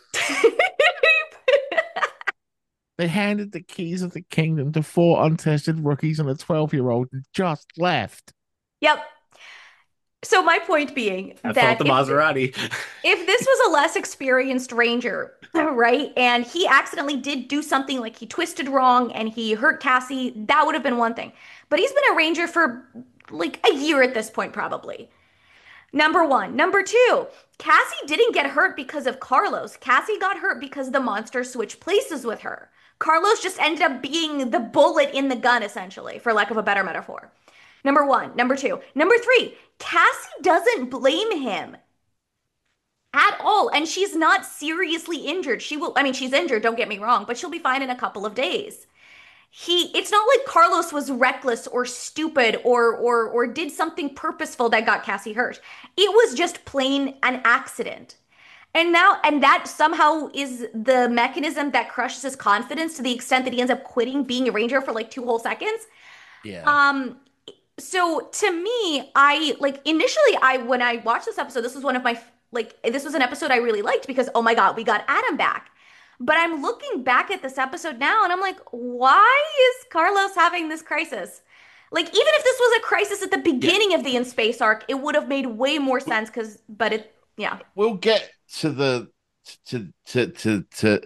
They handed the keys of the kingdom to four untested rookies and a twelve-year-old and just left. Yep. So my point being I that felt the if, Maserati. if this was a less experienced Ranger, right, and he accidentally did do something like he twisted wrong and he hurt Cassie, that would have been one thing. But he's been a Ranger for like a year at this point, probably. Number one. Number two, Cassie didn't get hurt because of Carlos. Cassie got hurt because the monster switched places with her. Carlos just ended up being the bullet in the gun, essentially, for lack of a better metaphor. Number one. Number two. Number three, Cassie doesn't blame him at all. And she's not seriously injured. She will, I mean, she's injured, don't get me wrong, but she'll be fine in a couple of days. He, it's not like Carlos was reckless or stupid or or or did something purposeful that got Cassie hurt. It was just plain an accident. And now, and that somehow is the mechanism that crushes his confidence to the extent that he ends up quitting being a Ranger for like two whole seconds. Yeah. Um, so to me, I like initially I when I watched this episode, this was one of my like this was an episode I really liked because oh my God, we got Adam back. But I'm looking back at this episode now and I'm like, why is Carlos having this crisis? Like, even if this was a crisis at the beginning of the In Space arc, it would have made way more sense because, but it, yeah. We'll get to the to to to to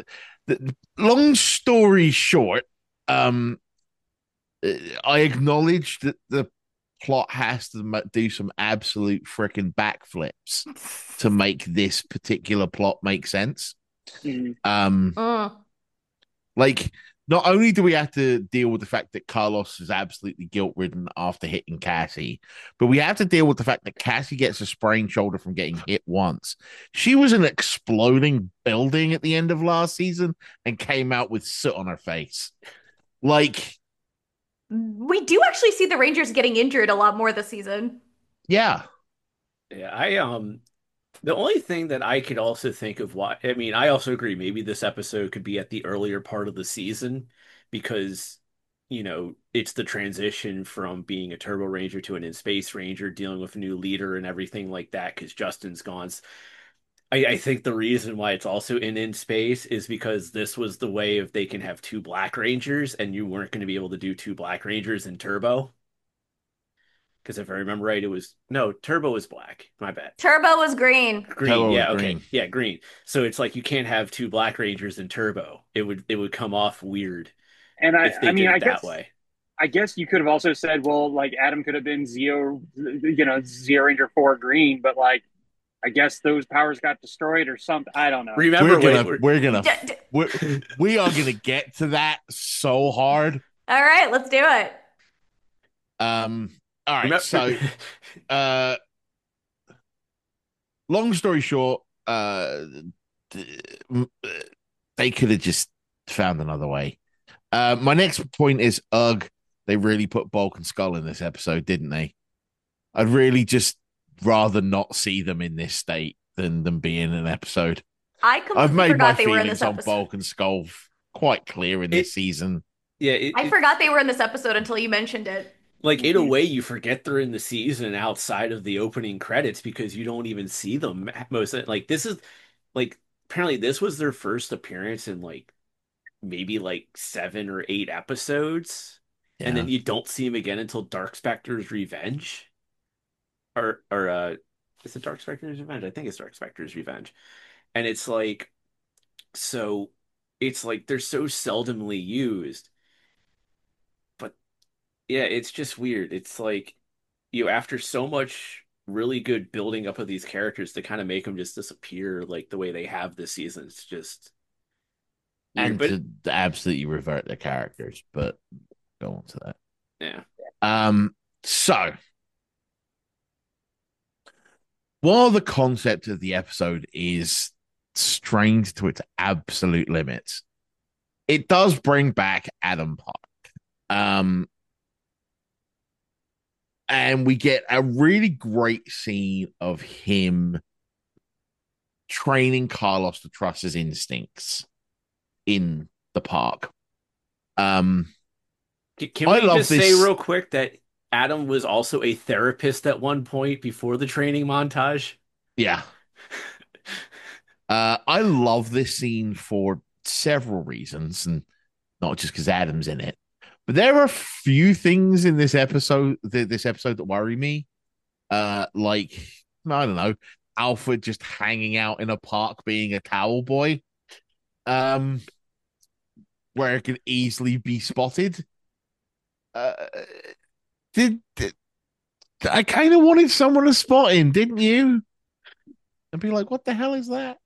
The, long story short, um, I acknowledge that the plot has to do some absolute freaking backflips to make this particular plot make sense. Mhm. Um, Mm. like, not only do we have to deal with the fact that Carlos is absolutely guilt ridden after hitting Cassie, but we have to deal with the fact that Cassie gets a sprained shoulder from getting hit once. She was an exploding building at the end of last season and came out with soot on her face. Like, We do actually see the Rangers getting injured a lot more this season. yeah. Yeah, I um the only thing that I could also think of why I mean, I also agree maybe this episode could be at the earlier part of the season because you know, it's the transition from being a Turbo Ranger to an in-space Ranger, dealing with a new leader and everything like that because Justin's gone. I, I think the reason why it's also in in space is because this was the way of they can have two Black Rangers, and you weren't going to be able to do two Black Rangers in Turbo. Because if I remember right, it was no Turbo was black. My bad. Turbo was green. Green, Turbo was yeah, okay, green. yeah, green. So it's like you can't have two Black Rangers in Turbo. It would it would come off weird And I, if they I mean, did I it that guess, way. I guess you could have also said, well, like Adam could have been Zeo, you know, Zeo Ranger four green, but like, I guess those powers got destroyed or something. I don't know. Remember, We're gonna, wait, we're gonna, D- d- we're, we are gonna get to that so hard. All right, let's do it. Um, all right, remember, so uh long story short, uh they could have just found another way. Uh my next point is ugh, they really put Bulk and Skull in this episode, didn't they? I'd really just rather not see them in this state than them be in an episode. I I've completely made my forgot they were in this feelings on episode. Bulk and Skull quite clear in this It- season. yeah, it, I it- forgot they were in this episode until you mentioned it. like in a way, you forget they're in the season outside of the opening credits because you don't even see them most. Like this is like apparently this was their first appearance in like maybe like seven or eight episodes, and Yeah. then you don't see him again until Dark Specter's Revenge, or or uh, is it Dark Specter's Revenge? I think it's Dark Specter's Revenge, and it's like so, it's like they're so seldomly used, but yeah, it's just weird. It's like you after so much really good building up of these characters to kind of make them just disappear like the way they have this season. It's just weird, And but to absolutely revert the characters, but go on to that. yeah. Um, so while the concept of the episode is strained to its absolute limits, it does bring back Adam Park. Um, and we get a really great scene of him training Carlos to trust his instincts in the park. Um, Can I we love just this- say real quick that Adam was also a therapist at one point before the training montage? yeah. Uh, I love this scene for several reasons, and not just because Adam's in it. But there are a few things in this episode, this episode that worry me. Uh, like I don't know, Alfred just hanging out in a park being a towel boy, um, where it could easily be spotted. Uh, did, did I kind of wanted someone to spot him, didn't you? And be like, what the hell is that?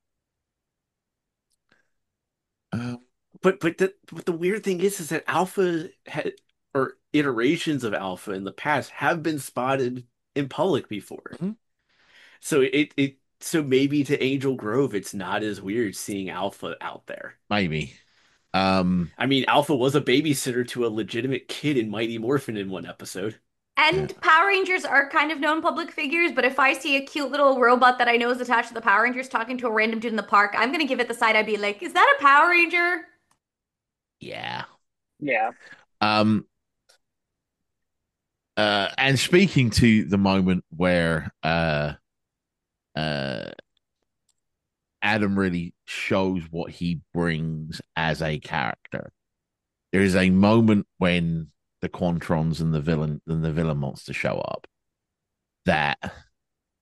Um, But but the but the weird thing is is that Alpha had or iterations of Alpha in the past have been spotted in public before. Mhm. So it it so maybe to Angel Grove it's not as weird seeing Alpha out there. maybe. Um, I mean, Alpha was a babysitter to a legitimate kid in Mighty Morphin in one episode. And Yeah. Power Rangers are kind of known public figures, but if I see a cute little robot that I know is attached to the Power Rangers talking to a random dude in the park, I'm gonna give it the side. I'd be like, "Is that a Power Ranger?" yeah. Yeah. Um, uh, and speaking to the moment where uh, uh, Adam really shows what he brings as a character. There is a moment when the Quantrons and the villain and the villain monster show up that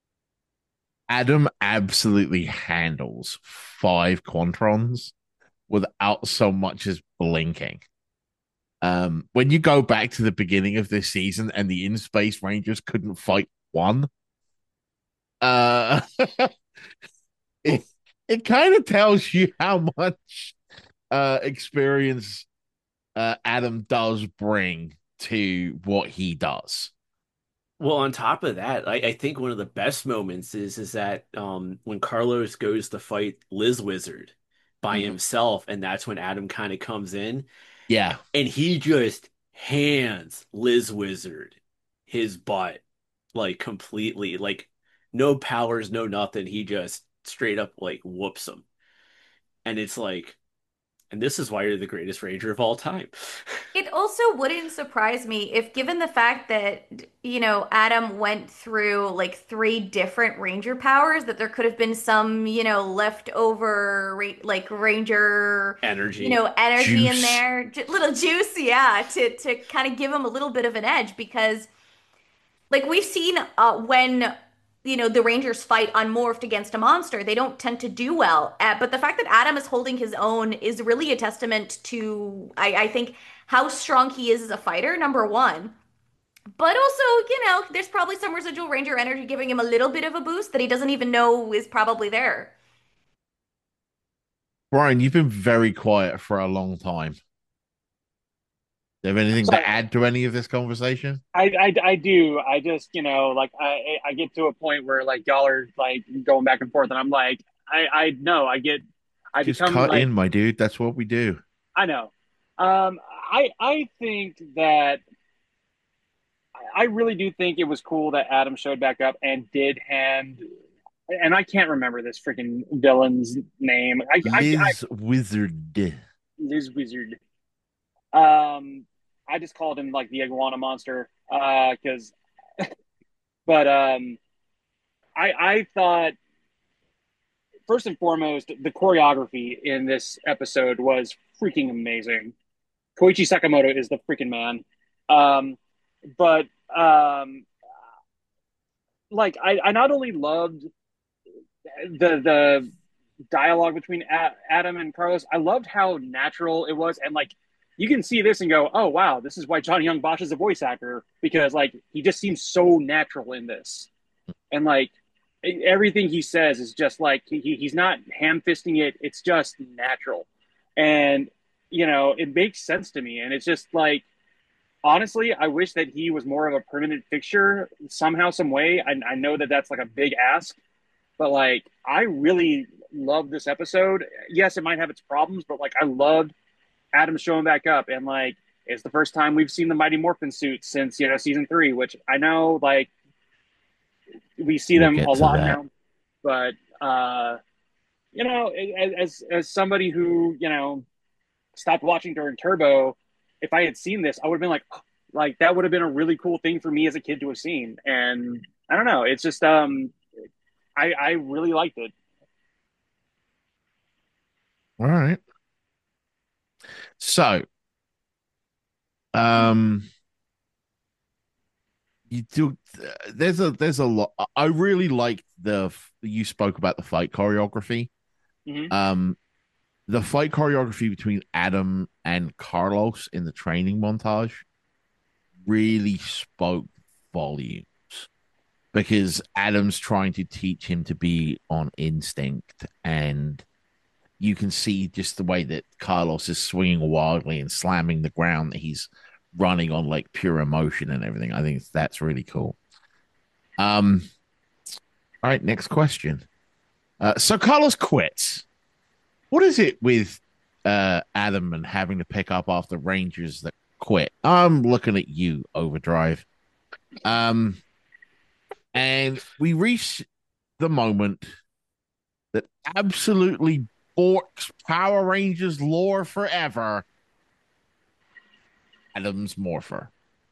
Adam absolutely handles five Quantrons without so much as blinking. Um, when you go back to the beginning of this season and the In Space Rangers couldn't fight one, uh, it it kind of tells you how much uh experience uh Adam does bring to what he does. Well, on top of that, I, I think one of the best moments is is that um when Carlos goes to fight Liz Wizard by Mhm. himself, and that's when Adam kind of comes in, Yeah, and he just hands Liz Wizard his butt like completely, like no powers, no nothing. He just straight up like whoops him, and it's like, and this is why you're the greatest Ranger of all time. It also wouldn't surprise me if, given the fact that, you know, Adam went through like three different Ranger powers, that there could have been some, you know, leftover ra like Ranger, you Energy. know, energy in juice. there, J little juice, yeah, to to kind of give him a little bit of an edge because, like, we've seen uh, when. You know, the Rangers fight unmorphed against a monster, they don't tend to do well. Uh, but the fact that Adam is holding his own is really a testament to, I, I think, how strong he is as a fighter, number one. But also, you know, there's probably some residual Ranger energy giving him a little bit of a boost that he doesn't even know is probably there. Brian, you've been very quiet for a long time. Do you have anything Sorry, to add to any of this conversation? I, I, I do. I just, you know, like I, I get to a point where like y'all are like going back and forth, and I'm like, I, I know, I get, I Just become cut like, in, my dude. That's what we do. I know. Um, I, I think that I really do think it was cool that Adam showed back up and did hand, and I can't remember this freaking villain's name. I, I, I Liz Wizard. Liz Wizard. Um, I just called him like the iguana monster, uh, because, but um, I, I thought first and foremost the choreography in this episode was freaking amazing. Koichi Sakamoto is the freaking man. Um, but um, like I, I not only loved the the dialogue between A- Adam and Carlos, I loved how natural it was, and like you can see this and go, oh wow, this is why Johnny Young Bosch is a voice actor because like he just seems so natural in this, and like everything he says is just like he, he's not ham fisting it; it's just natural, and you know it makes sense to me, and it's just like honestly, I wish that he was more of a permanent fixture somehow, some way. I, I know that that's like a big ask, but like I really love this episode. Yes, it might have its problems, but like I loved Adam showing back up, and like it's the first time we've seen the Mighty Morphin suit since you know season three, which I know like we see We'll them get a to lot that. now, but uh, you know, as as somebody who you know stopped watching during Turbo, if I had seen this, I would have been like, oh, like that would have been a really cool thing for me as a kid to have seen, and I don't know, it's just um, I I really liked it. All right. So, um, you do. There's a there's a lot. I really like the you spoke about the fight choreography. Mm-hmm. Um, the fight choreography between Adam and Carlos in the training montage really spoke volumes because Adam's trying to teach him to be on instinct, and you can see just the way that Carlos is swinging wildly and slamming the ground that he's running on like pure emotion and everything. I think that's really cool. Um, all right, next question. Uh, so Carlos quits. What is it with uh Adam and having to pick up after Rangers that quit? I'm looking at you, Overdrive. Um, and we reach the moment that absolutely borks Power Rangers lore forever. Adam's Morpher.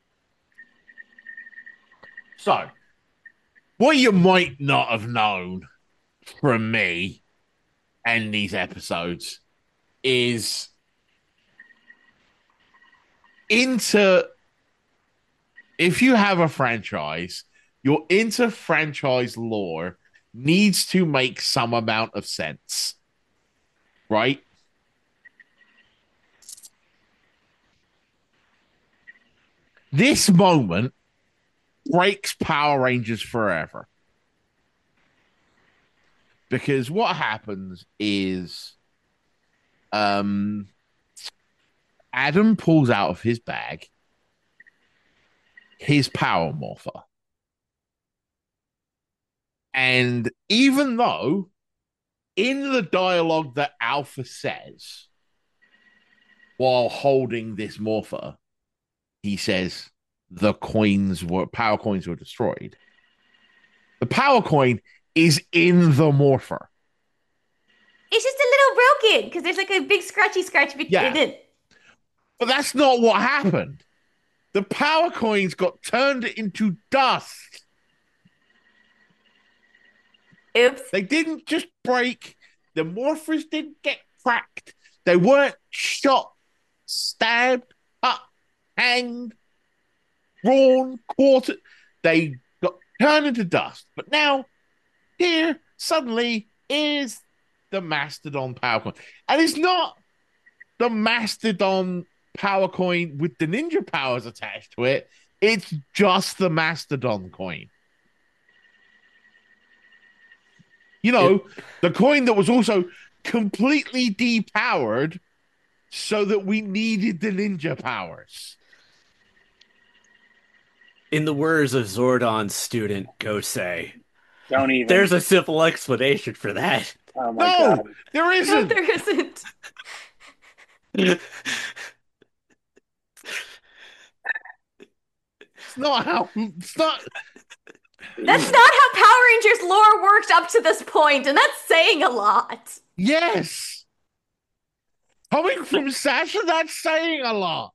So, what you might not have known from me and these episodes is into if you have a franchise, your inter franchise lore needs to make some amount of sense, right? This moment breaks Power Rangers forever. Because what happens is um, Adam pulls out of his bag his Power Morpher. And even though in the dialogue that Alpha says while holding this Morpher, he says the coins were power coins were destroyed. The power coin is in the Morpher. It's just a little broken because there's like a big scratchy scratch between Yeah. it. But that's not what happened. The power coins got turned into dust. Oops. They didn't just break. The morphers didn't get cracked. They weren't shot, stabbed, cut, hanged, drawn, quartered. They got turned into dust. But now, here, suddenly, is the Mastodon power coin. And it's not the Mastodon power coin with the ninja powers attached to it. It's just the Mastodon coin. You know, it, the coin that was also completely depowered so that we needed the ninja powers. In the words of Zordon's student, Gosei, Don't even. there's a simple explanation for that. Oh my no, God. there isn't. No, there isn't. It's not how. It's not. That's not how Power Rangers lore worked up to this point, and that's saying a lot. Yes. Coming from Sasha, that's saying a lot.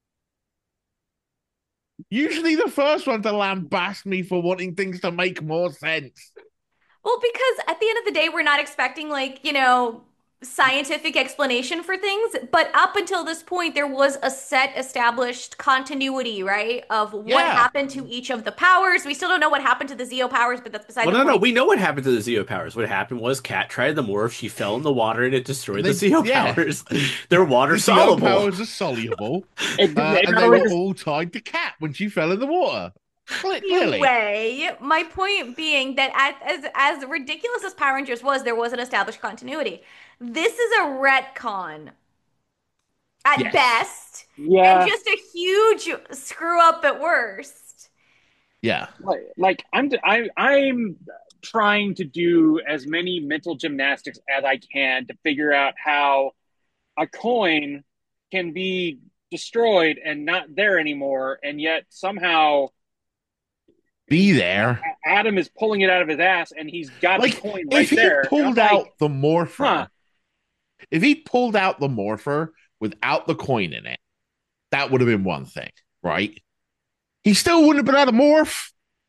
Usually the first one to lambast me for wanting things to make more sense. Well, because at the end of the day, we're not expecting, like, you know, scientific explanation for things. But up until this point, there was a set established continuity, right? Of what Yeah. happened to each of the powers. We still don't know what happened to the Zeo powers, but that's beside Well, the no, point. no, we know what happened to the Zeo powers. What happened was Kat tried the morph, she fell in the water, and it destroyed They- the Zeo yeah. powers. They're water The soluble. Zeo powers are soluble, It- uh, it and not they only were does- all tied to Cat when she fell in the water. Cle- Clearly. Anyway, my point being that as, as as ridiculous as Power Rangers was, there was an established continuity. This is a retcon at Yes. best, Yeah. and just a huge screw up at worst. Yeah. like, like I'm I I'm trying to do as many mental gymnastics as I can to figure out how a coin can be destroyed and not there anymore, and yet somehow Be there. Adam is pulling it out of his ass, and he's got Like, the coin right if he there. And pulled I'm out like, the morpher, huh. if he pulled out the morpher without the coin in it, that would have been one thing, right? He still wouldn't have been able to morph.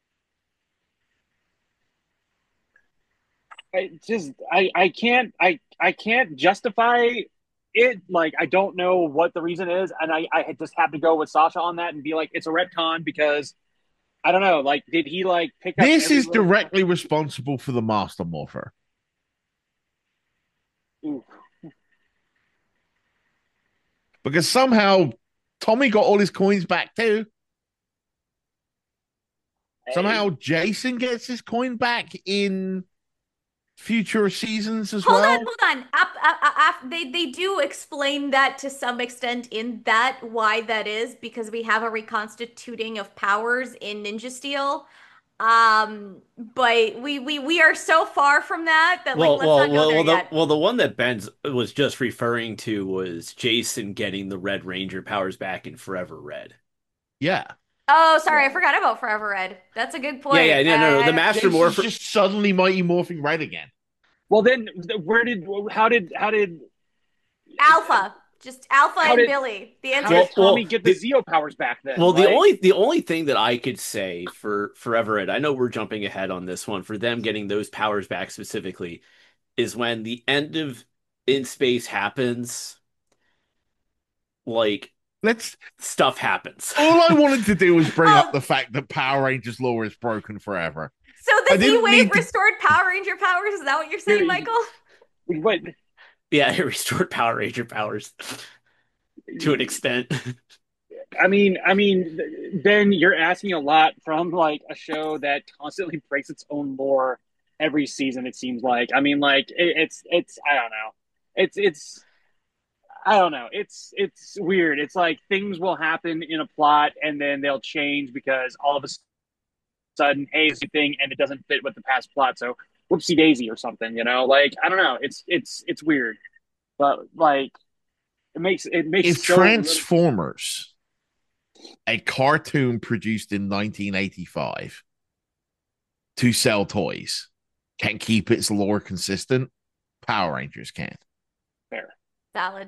I just I I can't I I can't justify it. Like, I don't know what the reason is, and I I had just have to go with Sasha on that and be like, it's a retcon because I don't know. Like, did he like pick up? This every is little- directly responsible for the master morpher. Ooh. Because somehow Tommy got all his coins back too. Somehow Jason gets his coin back in future seasons as Hold well. on, hold on. Up, up, up, up. They they do explain that to some extent in that why that is because we have a reconstituting of powers in Ninja Steel. Um, but we we we are so far from that that like Well, let's well, not go well, there well, the, yet. well, the one that Ben was just referring to was Jason getting the Red Ranger powers back in Forever Red. Yeah. Oh, sorry, I forgot about Forever Red. That's a good point. Yeah, yeah, no, no, no. The Uh, Master Jason's Morpher. just suddenly Mighty Morphing Red again. Well, then where did how did how did Alpha, just Alpha How and did- Billy. The how answer Well, is did Tommy well, get the the- Zeo powers back then? Well, the Like, only the only thing that I could say for Forever Red, I know we're jumping ahead on this one, for them getting those powers back specifically, is when the end of In Space happens, like Let's. stuff happens. All I wanted to do was bring Oh. up the fact that Power Rangers lore is broken forever. so I the Z didn't Wave need to- restored Power Ranger powers. Is that what you're saying, Here, Michael? what Yeah, it restored Power Ranger powers to an extent. I mean, I mean, then you're asking a lot from like a show that constantly breaks its own lore every season. It seems like. I mean, like it, it's it's I don't know. It's it's I don't know. It's it's weird. It's like things will happen in a plot and then they'll change because all of a sudden, hey, it's a thing and it doesn't fit with the past plot. So whoopsie daisy or something. You know, like I don't know. It's it's it's weird, but like it makes it makes If so little. Transformers, a cartoon produced in nineteen eighty-five to sell toys, can keep its lore consistent, Power Rangers can. Fair. Valid.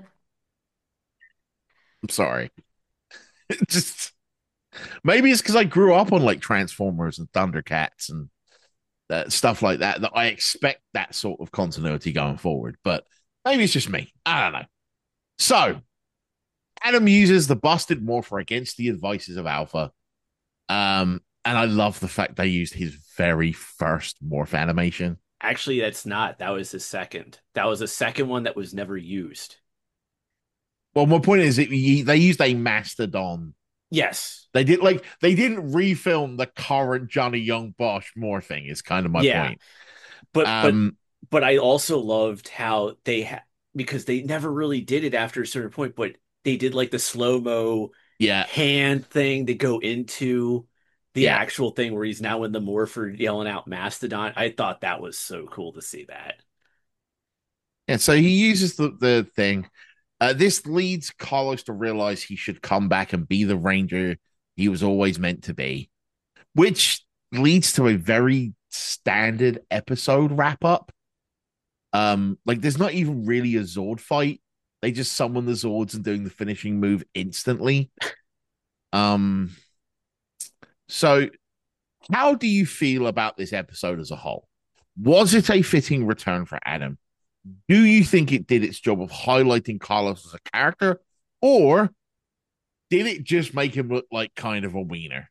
I'm sorry. Just maybe it's because I grew up on like Transformers and Thundercats and uh, stuff like that that I expect that sort of continuity going forward. But maybe it's just me. I don't know. So Adam uses the busted morpher against the advices of Alpha. Um, and I love the fact they used his very first morph animation. Actually, that's not. That was the second. That was the second one that was never used. Well, my point is, it, he, they used a mastodon. Yes. They did like they didn't refilm the current Johnny Young Bosch morphing. Is kind of my Yeah. point. But Um, but but I also loved how they ha because they never really did it after a certain point, but they did like the slow-mo yeah, hand thing to go into the yeah. actual thing where he's now in the morpher yelling out Mastodon. I thought that was so cool to see that. And so he uses the, the thing. Uh, this leads Carlos to realize he should come back and be the Ranger he was always meant to be, which leads to a very standard episode wrap up. Um, like there's not even really a Zord fight. They just summon the Zords and doing the finishing move instantly. Um, so how do you feel about this episode as a whole? Was it a fitting return for Adam? Do you think it did its job of highlighting Carlos as a character, or did it just make him look like kind of a wiener?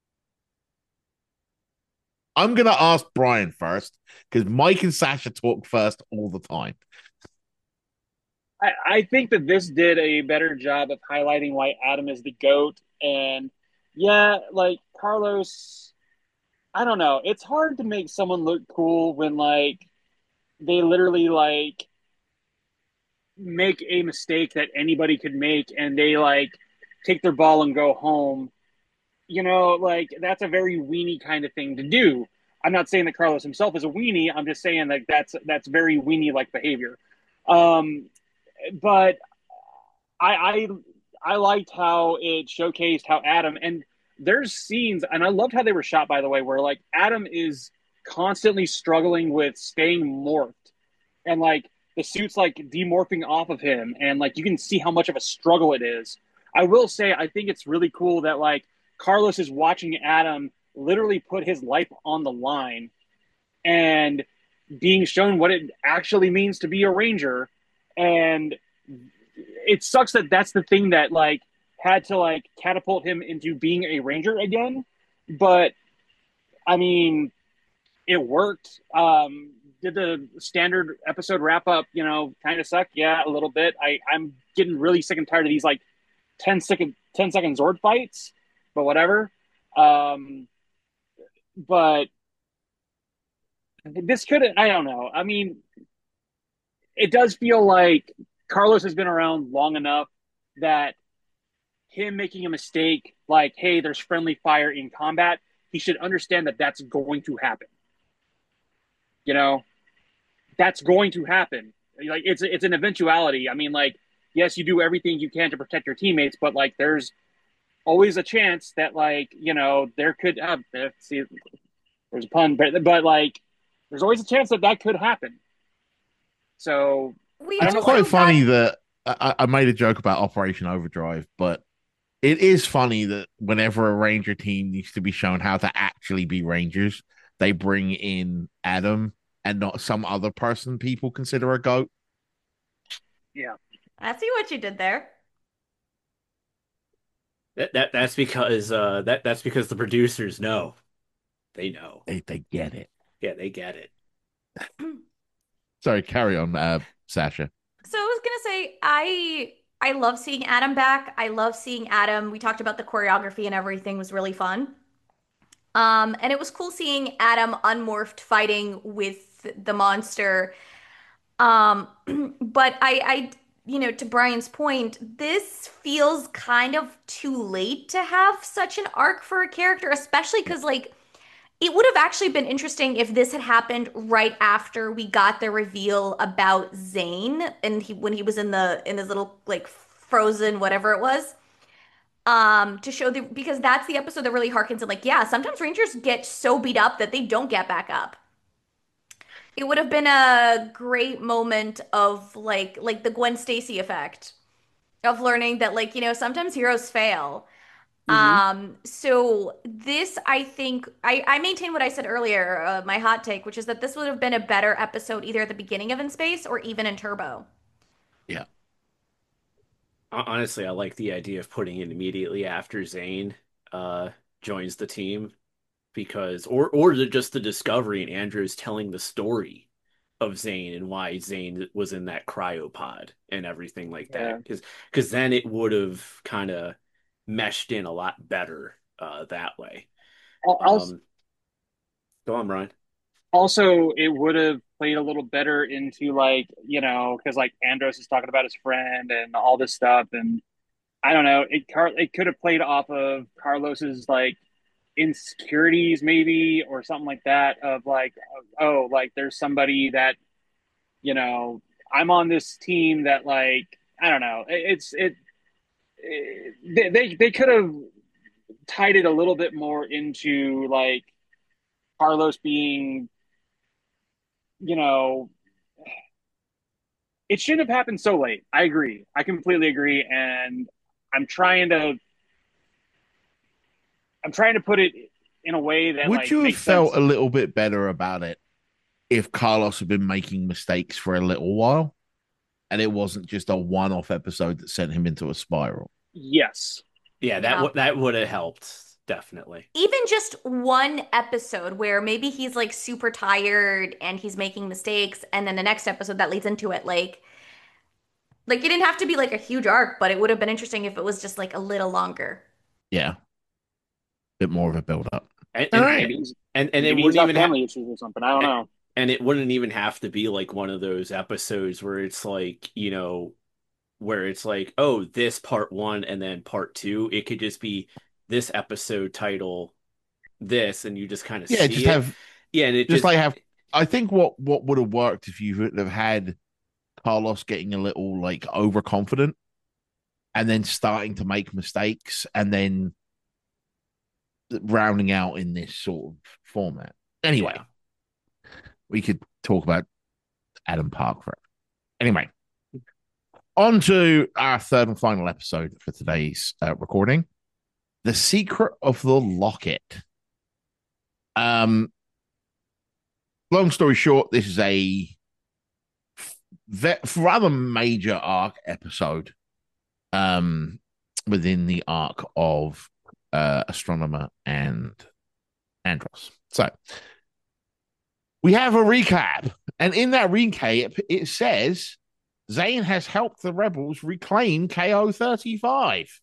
I'm going to ask Brian first because Mike and Sasha talk first all the time. I, I think that this did a better job of highlighting why Adam is the GOAT. And yeah, like Carlos, I don't know. It's hard to make someone look cool when like they literally like make a mistake that anybody could make and they like take their ball and go home. You know, like that's a very weenie kind of thing to do. I'm not saying that Carlos himself is a weenie. I'm just saying that that's that's very weenie like behavior. Um, but I, I I liked how it showcased how Adam, and there's scenes, and I loved how they were shot, by the way, where like Adam is constantly struggling with staying morphed, and like the suit's like demorphing off of him, and like you can see how much of a struggle it is. I will say I think it's really cool that like Carlos is watching Adam literally put his life on the line and being shown what it actually means to be a ranger. And it sucks that that's the thing that like had to like catapult him into being a ranger again. But I mean, it worked. Um, did the standard episode wrap up, you know, kind of suck? Yeah, a little bit. I, I'm getting really sick and tired of these like ten second, ten second Zord fights, but whatever. Um, but this could, I don't know. I mean, it does feel like Carlos has been around long enough that him making a mistake, like, hey, there's friendly fire in combat, he should understand that that's going to happen. You know, that's going to happen. Like, it's it's an eventuality. I mean, like, yes, you do everything you can to protect your teammates, but like, there's always a chance that, like, you know, there could uh, see, there's a pun, but but like, there's always a chance that that could happen. So We It's also quite got- funny that I, I made a joke about Operation Overdrive, but it is funny that whenever a Ranger team needs to be shown how to actually be Rangers, they bring in Adam and not some other person people consider a goat. yeah, I see what you did there. That that that's because uh that that's because the producers know. They know. They, they get it. Yeah, they get it. Sorry, carry on, uh, Sasha. So I was gonna say, I I love seeing Adam back. I love seeing Adam. We talked about the choreography and everything was really fun. Um, and it was cool seeing Adam unmorphed fighting with the monster. Um, but I, I, you know, to Brian's point, this feels kind of too late to have such an arc for a character, especially because like it would have actually been interesting if this had happened right after we got the reveal about Zane and he when he was in the in his little like frozen whatever it was. Um, to show the because that's the episode that really harkens to like, yeah, sometimes Rangers get so beat up that they don't get back up. It would have been a great moment of like like the Gwen Stacy effect of learning that like, you know, sometimes heroes fail. Hmm. Um, so this, I think, I, I maintain what I said earlier, uh, my hot take, which is that this would have been a better episode either at the beginning of In Space or even in Turbo. Yeah. Hon- Honestly, I like the idea of putting it immediately after Zane uh joins the team because or or the, just the discovery and Andrews telling the story of Zane and why Zane was in that cryopod and everything like that. Yeah. Because because then it would have kind of meshed in a lot better uh that way. Also, Um, Go on, Brian. also, it would have played a little better into like you know because like Andros is talking about his friend and all this stuff, and I don't know. It Car it could have played off of Carlos's like insecurities maybe or something like that of like oh like there's somebody that you know I'm on this team that like I don't know it's it, it they they could have tied it a little bit more into like Carlos being you know it shouldn't have happened so late. I agree. I completely agree and I'm trying to I'm trying to put it in a way that Would like you have makes felt sense. a little bit better about it if Carlos had been making mistakes for a little while and it wasn't just a one-off episode that sent him into a spiral? Yes. Yeah, that Yeah. would that would have helped definitely. Even just one episode where maybe he's like super tired and he's making mistakes, and then the next episode that leads into it, like, like it didn't have to be like a huge arc, but it would have been interesting if it was just like a little longer. Yeah, bit more of a build-up. And All and right. Maybe he's and, and it maybe he's wouldn't got even have family issues or something. I don't know. and it wouldn't even have to be like one of those episodes where it's like, you know, where it's like, oh, this part one and then part two. It could just be this episode title, this, and you just kind of Yeah, see just it. have Yeah, and it just just like have. I think what what would have worked if you would have had Carlos getting a little like overconfident and then starting to make mistakes and then rounding out in this sort of format. Anyway, yeah. we could talk about Adam Park forever. Anyway, on to our third and final episode for today's uh, recording, The Secret of the Locket. Um, long story short, this is a ve- rather major arc episode um, within the arc of uh, Astronomer and Andros. So we have a recap, and in that recap, it says Zane has helped the rebels reclaim K O thirty-five.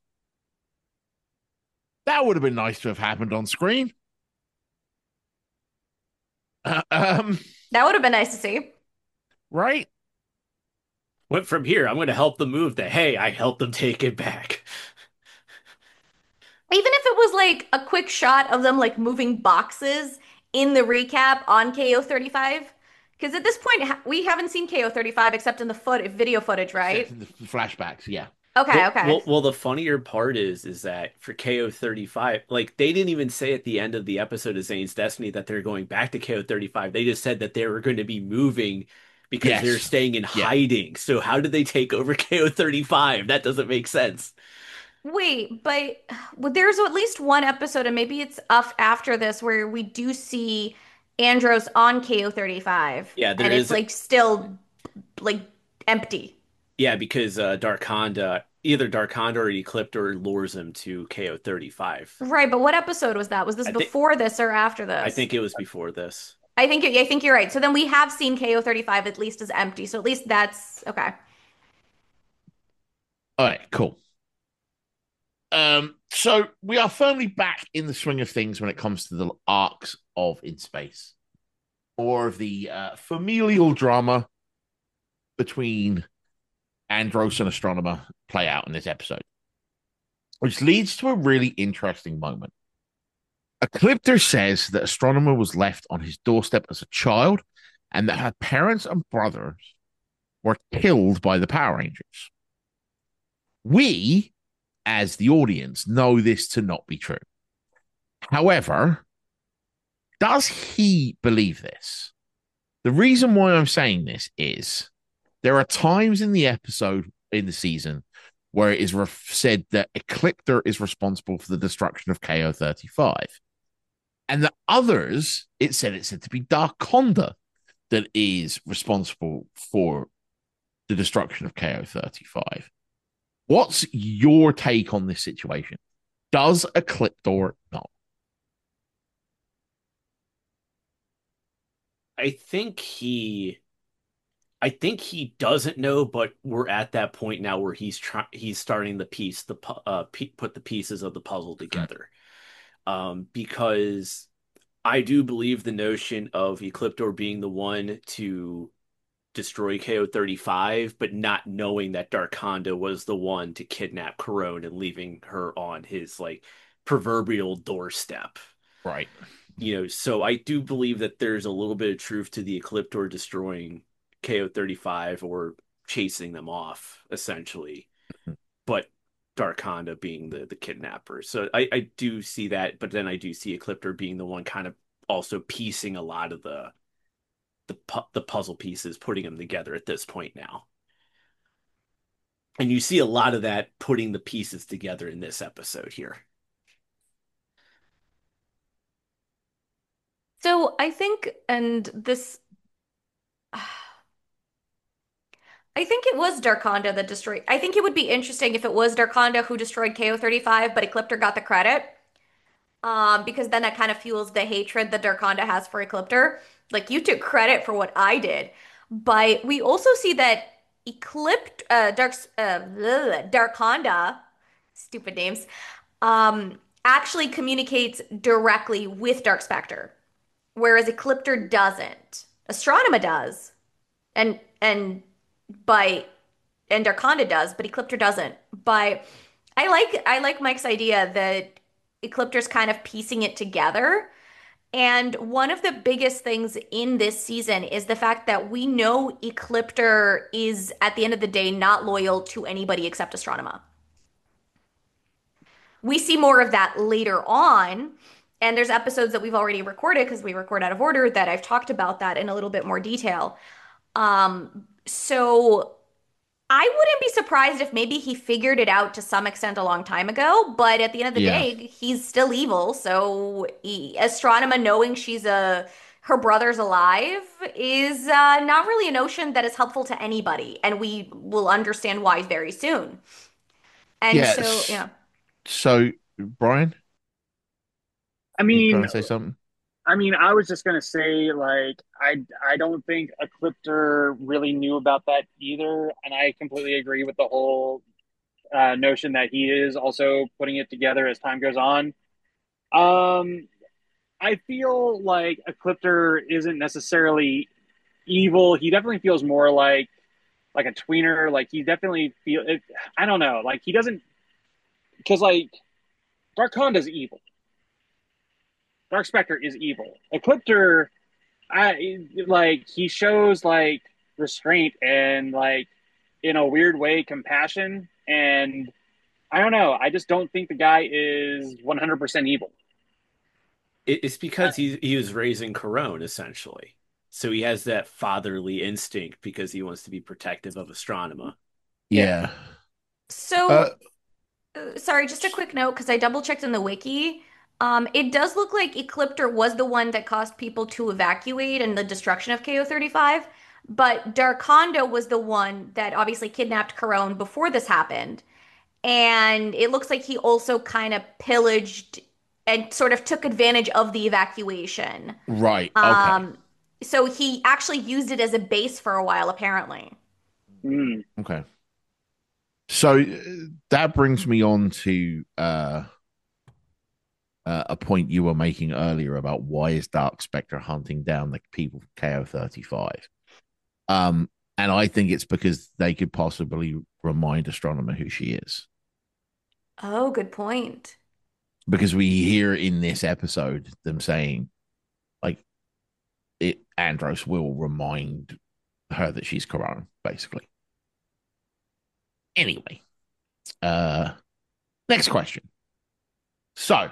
That would have been nice to have happened on screen. Uh, um, That would have been nice to see. right? Went from here, I'm going to help them move the hey, I helped them take it back. Even if it was like a quick shot of them like moving boxes in the recap on K O thirty-five. Because at this point, ha- we haven't seen K O thirty-five except in the foot video footage, Except right? in the flashbacks, yeah. Okay, Well, okay. well, well, the funnier part is, is that for K O thirty-five, like they didn't even say at the end of the episode of Zane's Destiny that they're going back to K O thirty-five. They just said that they were going to be moving because they're Yes. staying in Yeah. hiding. So how did they take over K O thirty-five? That doesn't make sense. Wait, but well, there's at least one episode, and maybe it's up after this, where we do see Andros on K O thirty-five, Yeah, there and it's is. like still like empty. Yeah, because uh, Darkonda, either Darkonda or Ecliptor lures him to K O thirty-five. Right, but what episode was that? Was this I think before this or after I this? think it was before this. I think I think you're right. So then we have seen K O thirty-five at least as empty. So at least that's okay. All right, cool. Um, so we are firmly back in the swing of things when it comes to the arcs of In Space, or of the uh, familial drama between Andros and Astronomer play out in this episode, which leads to a really interesting moment. Ecliptor says that Astronomer was left on his doorstep as a child and that her parents and brothers were killed by the Power Rangers. We, as the audience, know this to not be true. However, does he believe this? The reason why I'm saying this is there are times in the episode, in the season, where it is ref- said that Ecliptor is responsible for the destruction of K O thirty-five. And the others, it said it said to be Darkonda that is responsible for the destruction of K O thirty-five. What's your take on this situation? Does Ecliptor know? I think he I think he doesn't know, but we're at that point now where he's trying he's starting the piece the pu- uh pe- put the pieces of the puzzle together. Um because I do believe the notion of Ecliptor being the one to destroy K O thirty-five, but not knowing that Darkonda was the one to kidnap Corone and leaving her on his like proverbial doorstep. Right. You know, so I do believe that there's a little bit of truth to the Ecliptor destroying K O thirty-five or chasing them off, essentially. But Darkonda being the the kidnapper. So I, I do see that, but then I do see Ecliptor being the one kind of also piecing a lot of the the pu the puzzle pieces, putting them together at this point now. And you see a lot of that putting the pieces together in this episode here. So I think, and this, I think it was Darkonda that destroyed. I think it would be interesting if it was Darkonda who destroyed K O thirty-five, but Ecliptor got the credit. Um, because then that kind of fuels the hatred that Darkonda has for Ecliptor. Like, you took credit for what I did. But we also see that Eclipt, uh, Dark, uh, bleh, Darkonda, stupid names, um, actually communicates directly with Dark Spectre, whereas Ecliptor doesn't. Astronema does, and and by and Darkonda does, but Ecliptor doesn't. But I like I like Mike's idea that Ecliptor's kind of piecing it together. And one of the biggest things in this season is the fact that we know Ecliptor is, at the end of the day, not loyal to anybody except Astronema. We see more of that later on. And there's episodes that we've already recorded because we record out of order that I've talked about that in a little bit more detail. Um, so I wouldn't be surprised if maybe he figured it out to some extent a long time ago, but at the end of the Yeah. day, he's still evil. So he, Astronema knowing she's a her brother's alive is uh, not really a notion that is helpful to anybody, and we will understand why very soon. And so, Yes. yeah. So, Brian, I you mean, trying to say something? I mean, I was just gonna say, like, I I don't think Ecliptor really knew about that either, and I completely agree with the whole uh, notion that he is also putting it together as time goes on. Um, I feel like Ecliptor isn't necessarily evil. He definitely feels more like like a tweener. Like he definitely feel. It, I don't know. Like he doesn't because like Darkonda's evil. Dark Spectre is evil. Ecliptor, I like he shows like restraint and like in a weird way compassion, and I don't know. I just don't think the guy is one hundred percent evil. It, it's Uh, because he he was raising Corone essentially. So he has that fatherly instinct because he wants to be protective of Astronema. yeah. Yeah. Uh, So, uh, sorry, just a quick note because I double checked in the wiki. Um, it does look like Ecliptor was the one that caused people to evacuate and the destruction of K O thirty-five, but Darkonda was the one that obviously kidnapped Corone before this happened. And it looks like he also kind of pillaged and sort of took advantage of the evacuation. right. Okay. Um, so he actually used it as a base for a while, apparently. Mm. Okay. So uh, that brings me on to uh, uh, a point you were making earlier about why is Dark Spectre hunting down the people from K O thirty-five. Um, and I think it's because they could possibly remind Astronomer who she is. Oh, good point. Because we hear in this episode them saying, like, it Andros will remind her that she's Corona, basically. Anyway, uh, next question. So,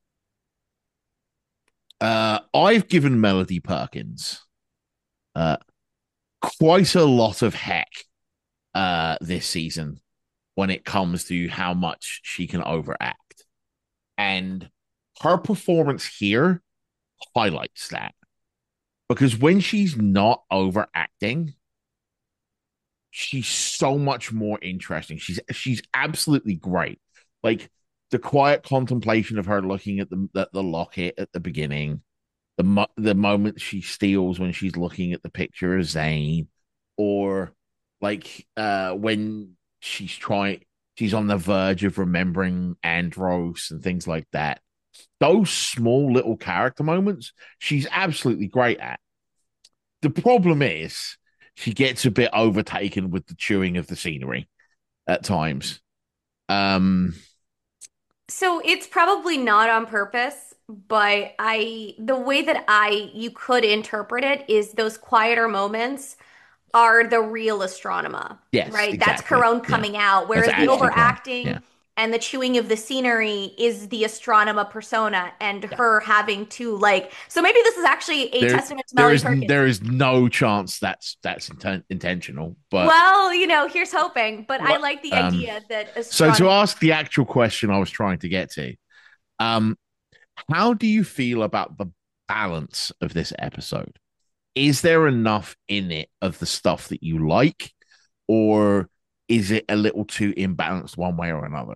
uh, I've given Melody Perkins uh, quite a lot of heck uh, this season when it comes to how much she can overact. And her performance here highlights that. Because when she's not overacting, she's so much more interesting. She's she's absolutely great. Like the quiet contemplation of her looking at the the, the locket at the beginning, the mo- the moment she steals when she's looking at the picture of Zane, or like uh when she's trying she's on the verge of remembering Andros and things like that. Those small little character moments, she's absolutely great at. The problem is she gets a bit overtaken with the chewing of the scenery at times. Um, So it's probably not on purpose, but I the way that I you could interpret it is those quieter moments are the real Astronema, yes, right? That's exactly. Corone Yeah, coming out, that's whereas the actually correct. overacting Yeah, and the chewing of the scenery is the Astronema persona and yeah. her having to like. So maybe this is actually a There, testament to there Melody is Perkins. there is no chance that's that's inten- intentional. But Well, you know, here's hoping, but I What? like the um, idea that so to Astronema. ask the actual question I was trying to get to, um, how do you feel about the balance of this episode? Is there enough in it of the stuff that you like, or is it a little too imbalanced one way or another?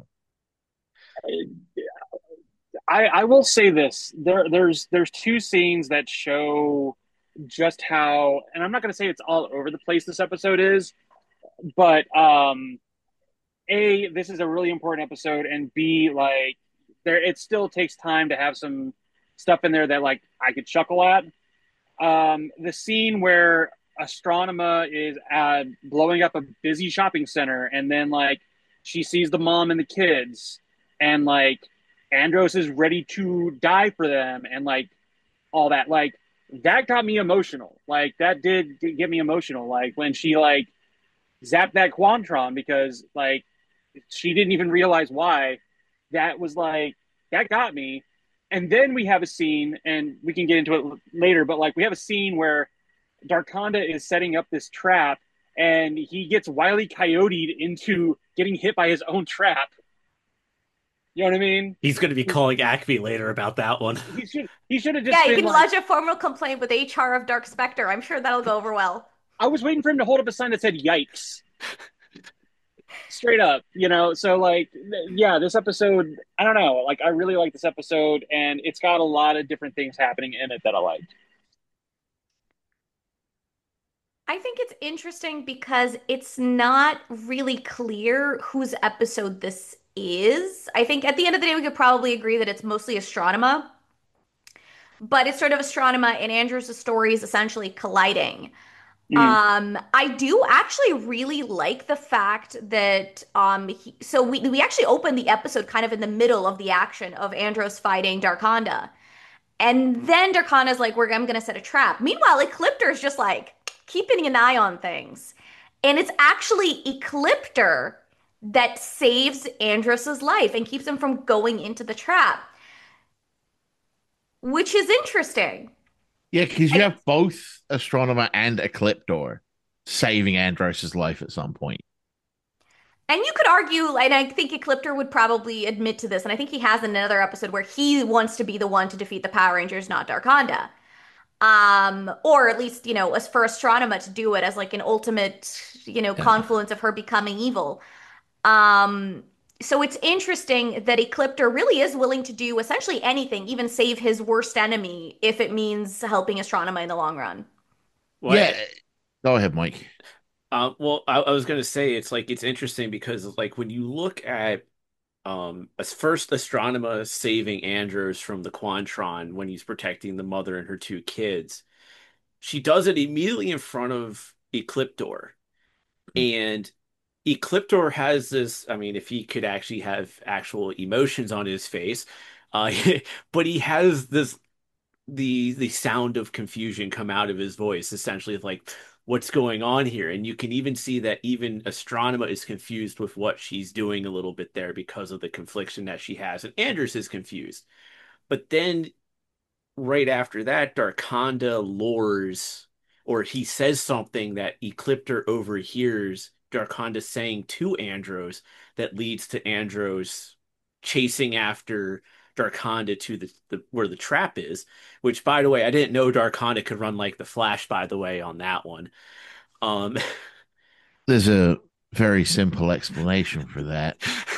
I, I will say this. There there's there's two scenes that show just how, and I'm not going to say it's all over the place this episode is, but um A, this is a really important episode, and B, like there it still takes time to have some stuff in there that like I could chuckle at. Um the scene where Astronema is uh, blowing up a busy shopping center, and then like she sees the mom and the kids, and like Andros is ready to die for them, and like all that, like that got me emotional. Like that did get me emotional. Like when she like zapped that Quantron because like she didn't even realize why. That was like that got me. And then we have a scene, and we can get into it later, but like we have a scene where Darkonda is setting up this trap, and he gets Wile E. Coyote into getting hit by his own trap. You know what I mean? He's going to be calling Acme later about that one. He should he should have just Yeah, you been can like, lodge a formal complaint with H R of Dark Spectre. I'm sure that'll go over well. I was waiting for him to hold up a sign that said "Yikes." Straight up, you know. So like, yeah, this episode, I don't know. Like, I really like this episode, and it's got a lot of different things happening in it that I like. I think it's interesting because it's not really clear whose episode this is. I think at the end of the day, we could probably agree that it's mostly Astronema, but it's sort of Astronema and Andrew's stories essentially colliding. Mm. Um, I do actually really like the fact that um he, so we we actually opened the episode kind of in the middle of the action of Andros fighting Darkonda. And then Darkonda's like, we're I'm gonna set a trap. Meanwhile, Ecliptor's just like keeping an eye on things. And it's actually Ecliptor that saves Andros's life and keeps him from going into the trap, which is interesting. Yeah, because you I, have both Astronomer and Ecliptor saving Andros's life at some point. And you could argue, and I think Ecliptor would probably admit to this, and I think he has in another episode where he wants to be the one to defeat the Power Rangers, not Darkonda. Um, or at least, you know, as for Astronema to do it as like an ultimate, you know, Yeah. confluence of her becoming evil. Um, so it's interesting that Ecliptor really is willing to do essentially anything, even save his worst enemy, if it means helping Astronema in the long run. Well, Yeah. Go ahead, Mike. Uh, well, I, I was gonna say it's like it's interesting because like when you look at um as first Astronema saving Andros from the Quantron when he's protecting the mother and her two kids, she does it immediately in front of Ecliptor. And Ecliptor has this, I mean, if he could actually have actual emotions on his face, uh, but he has this the the sound of confusion come out of his voice, essentially like what's going on here. And you can even see that even Astronema is confused with what she's doing a little bit there because of the confliction that she has, and Anders is confused. But then right after that, Darkonda lures, or he says something that Ecliptor overhears Darkonda saying to Andros that leads to Andros chasing after Darkonda to the, the where the trap is. Which, by the way, I didn't know Darkonda could run like the Flash. By the way, on that one, um, There's a very simple explanation for that.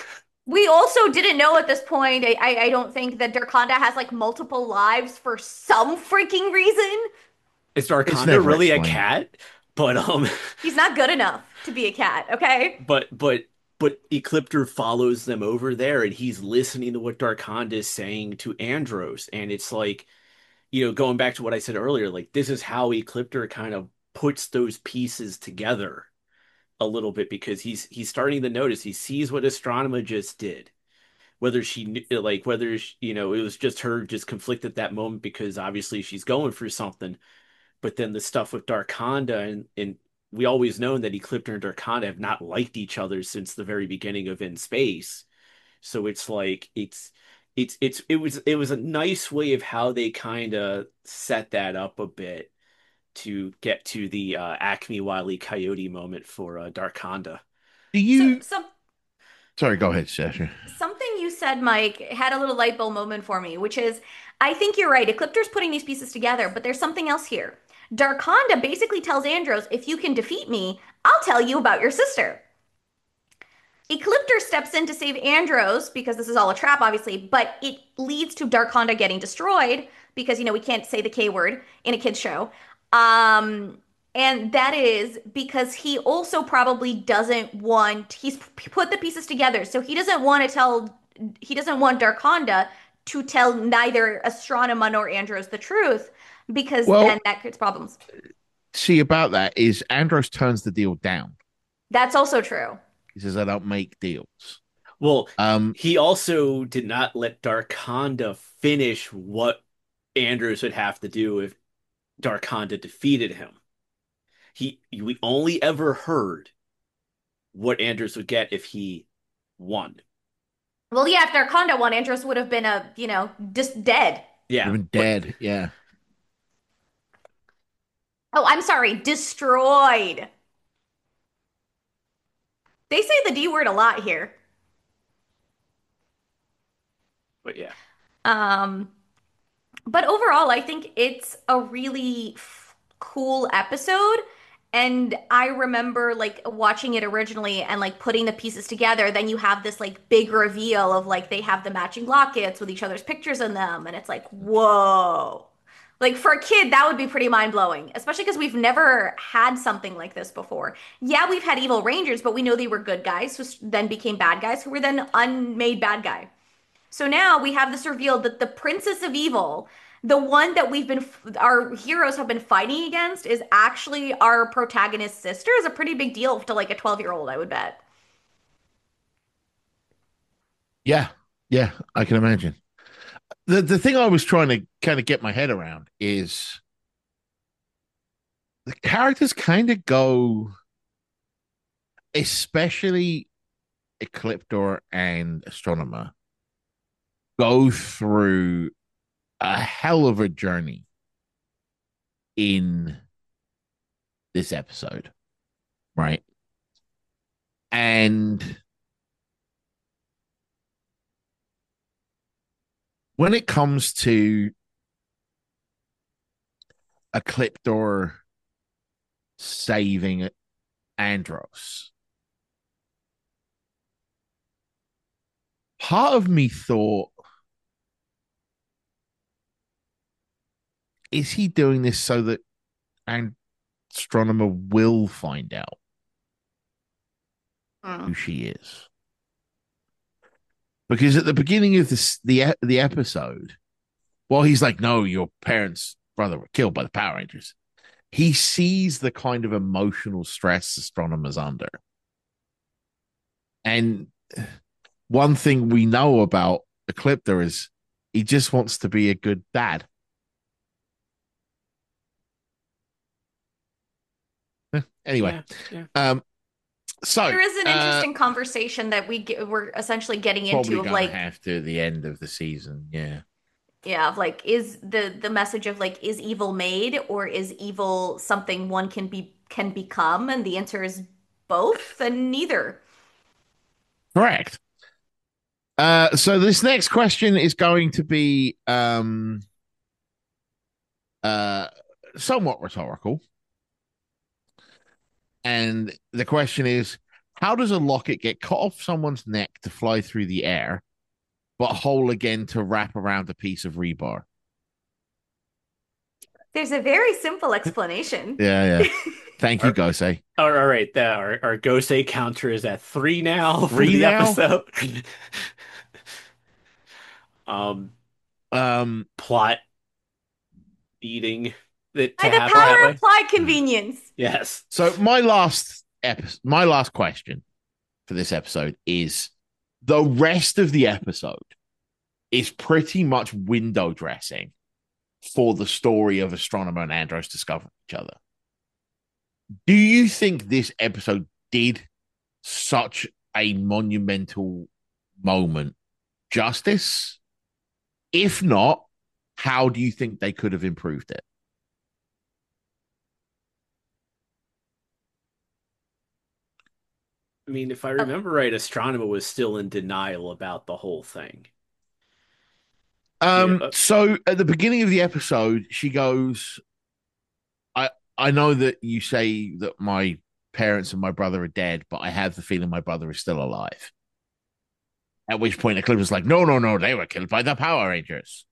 We also didn't know at this point. I, I, I don't think that Darkonda has like multiple lives for some freaking reason. is It's Darkonda never really a explained. cat? But um, He's not good enough to be a cat, okay? but but but Ecliptor follows them over there, and he's listening to what Darkonda is saying to Andros, and it's like, you know, going back to what I said earlier, like this is how Ecliptor kind of puts those pieces together a little bit because he's he's starting to notice he sees what Astronema just did. Whether she kn- like whether she, you know, it was just her just conflicted at that moment because obviously she's going through something, but then the stuff with Darkonda and and we always known that Ecliptor and Darkonda have not liked each other since the very beginning of In Space. So it's like it's it's it's it was it was a nice way of how they kind of set that up a bit to get to the uh, Acme Wile E. Coyote moment for uh, Darkonda. Do So, you? some Sorry, go ahead, Sasha. something you said, Mike, had a little light bulb moment for me, which is I think you're right. Ecliptor's putting these pieces together, but there's something else here. Darkonda basically tells Andros, if you can defeat me, I'll tell you about your sister. Ecliptor steps in to save Andros because this is all a trap, obviously, but it leads to Darkonda getting destroyed because, you know, we can't say the K word in a kid's show. Um, and that is because he also probably doesn't want, he's put the pieces together. So he doesn't want to tell, he doesn't want Darkonda to tell neither Astronema nor Andros the truth because then Well, that creates problems. see about that is Andros turns the deal down. That's also true. He says, "I don't make deals." Well, Um, he also did not let Darkonda finish what Andros would have to do if Darkonda defeated him. He we only ever heard what Andros would get if he won. Well, yeah, if Darkonda won, Andros would have been a, you know, just dead. Yeah, even but dead. Yeah. Oh, I'm sorry, destroyed. They say the D word a lot here. but yeah. Um, but overall, I think it's a really f cool episode. And I remember like watching it originally and like putting the pieces together. Then you have this like big reveal of like they have the matching lockets with each other's pictures in them. And it's like, whoa. Like for a kid, that would be pretty mind blowing, especially because we've never had something like this before. Yeah, we've had evil rangers, but we know they were good guys who then became bad guys who were then unmade bad guy. So now we have this revealed that the Princess of Evil, the one that we've been, our heroes have been fighting against, is actually our protagonist's sister. Is a pretty big deal to like a twelve year old, I would bet. Yeah. Yeah. I can imagine. The the thing I was trying to kind of get my head around is the characters kind of go, especially Ecliptor and Astronomer, go through a hell of a journey in this episode, right? And when it comes to Ecliptor saving Andros, part of me thought, is he doing this so that Astronomer will find out? Hmm. who she is. Because at the beginning of this the the episode, while he's like, "No, your parents' brother were killed by the Power Rangers," he sees the kind of emotional stress Astronomer's under. And one thing we know about Ecliptor is he just wants to be a good dad. Anyway, Yeah, yeah. um, so There is an uh, interesting conversation that we get, we're essentially getting probably into of gonna like, have to at the end of the season. Yeah, yeah, of like, is the the message of like, is evil made or is evil something one can be can become? And the answer is both and neither. correct. Uh, so this next question is going to be um, uh, somewhat rhetorical, and the question is: how does a locket get cut off someone's neck to fly through the air, but whole again to wrap around a piece of rebar? There's a very simple explanation. Yeah, yeah. Thank you, All Gosei. all right, that our, our Gosei counter is at three now for Three the now? episode. um, Um, Plot needing it By to the happen that power of way. plot convenience. Yes. so my last episode, my last question for this episode is: the rest of the episode is pretty much window dressing for the story of Astronomer and Andros discovering each other. Do you think this episode did such a monumental moment justice? If not, how do you think they could have improved it? I mean, if I Oh, remember right, Astronema was still in denial about the whole thing. Yeah, Um, uh, so at the beginning of the episode, she goes, I I know that you say that my parents and my brother are dead, but I have the feeling my brother is still alive. At which point Eclipse was like, no, no, no, they were killed by the Power Rangers.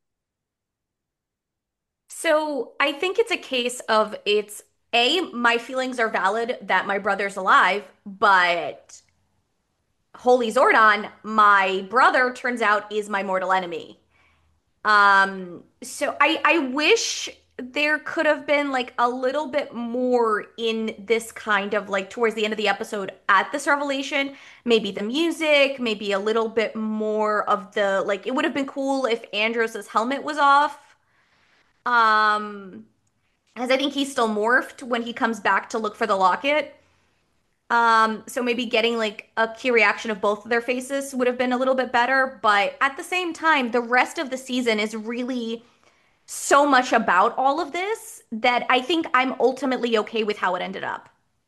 so I think it's a case of it's A, my feelings are valid that my brother's alive, but Holy Zordon, my brother turns out is my mortal enemy. Um, so I I wish there could have been like a little bit more in this kind of like towards the end of the episode at this revelation. Maybe the music, maybe a little bit more of the like it would have been cool if Andros's helmet was off. Um, as I think he's still morphed when he comes back to look for the locket. Um, so maybe getting like a key reaction of both of their faces would have been a little bit better, but at the same time, the rest of the season is really so much about all of this that I think I'm ultimately okay with how it ended up.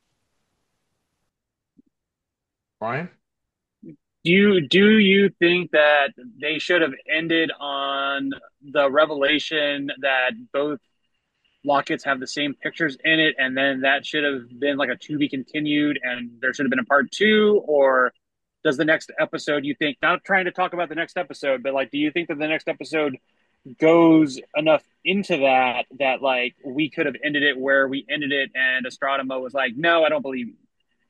Brian? Do you do you think that they should have ended on the revelation that both lockets have the same pictures in it, and then that should have been like a to be continued, and there should have been a part two? Or does the next episode, you think, not trying to talk about the next episode, but like, do you think that the next episode goes enough into that that like we could have ended it where we ended it, and Astronema was like, "No, I don't believe you."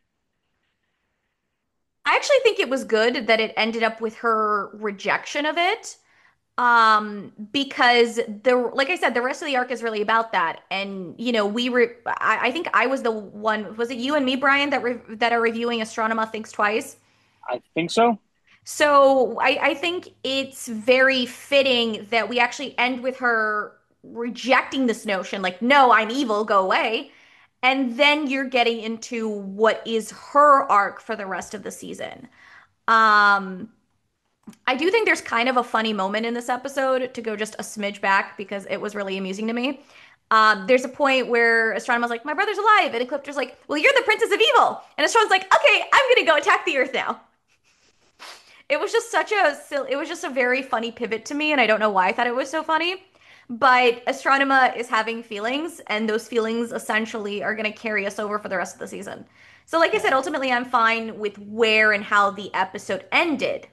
I actually think it was good that it ended up with her rejection of it. Um, because the like I said, the rest of the arc is really about that. And you know, we were I, I think I was the one, was it you and me, Brian, that re that are reviewing Astronema Thinks Twice? I think so. So I, I think it's very fitting that we actually end with her rejecting this notion, like, no, I'm evil, go away. And then you're getting into what is her arc for the rest of the season. Um, I do think there's kind of a funny moment in this episode to go just a smidge back because it was really amusing to me. Um, there's a point where Astronomer's like, my brother's alive, and Ecliptor's like, well, you're the princess of evil. And Astronomer's like, okay, I'm gonna go attack the Earth now. It was just such a it was just a very funny pivot to me, and I don't know why I thought it was so funny. But Astronema is having feelings, and those feelings essentially are going to carry us over for the rest of the season. So, like I said, ultimately, I'm fine with where and how the episode ended.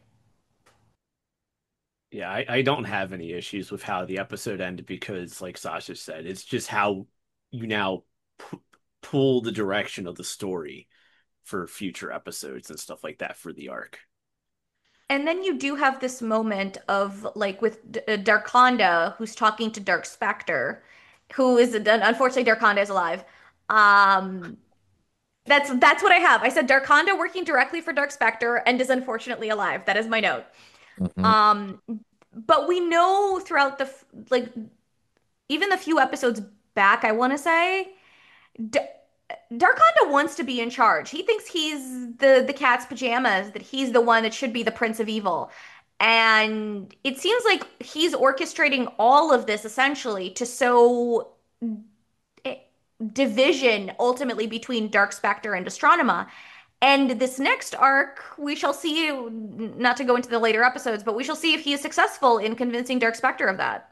yeah, I, I don't have any issues with how the episode ended because, like Sasha said, it's just how you now p pull the direction of the story for future episodes and stuff like that for the arc. And then you do have this moment of like with D- uh, Darkonda, who's talking to Dark Spectre, who is unfortunately Darkonda is alive. Um, that's that's what I have. I said Darkonda working directly for Dark Spectre and is unfortunately alive. That is my note. Mhm. Um, but we know throughout the f- like even the few episodes back, I want to say, D Darkonda wants to be in charge. He thinks he's the the cat's pajamas, that he's the one that should be the Prince of Evil. And it seems like he's orchestrating all of this essentially to sow eh, division ultimately between Dark Spectre and Astronema. And this next arc, we shall see, not to go into the later episodes, but we shall see if he is successful in convincing Dark Spectre of that.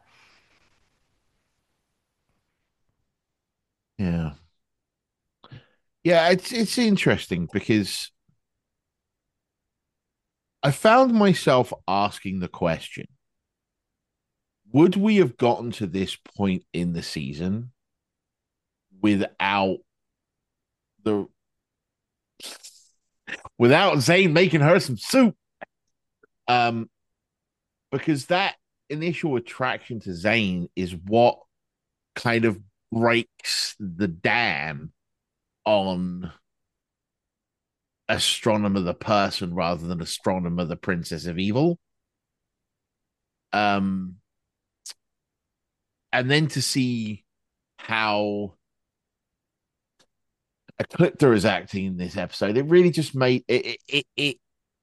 Yeah. Yeah, it's it's interesting because I found myself asking the question, would we have gotten to this point in the season without the without Zane making her some soup? Um, because that initial attraction to Zane is what kind of breaks the dam on Astronomer the person rather than Astronomer the Princess of Evil. Um, and then to see how Ecliptor is acting in this episode, it really just made it it it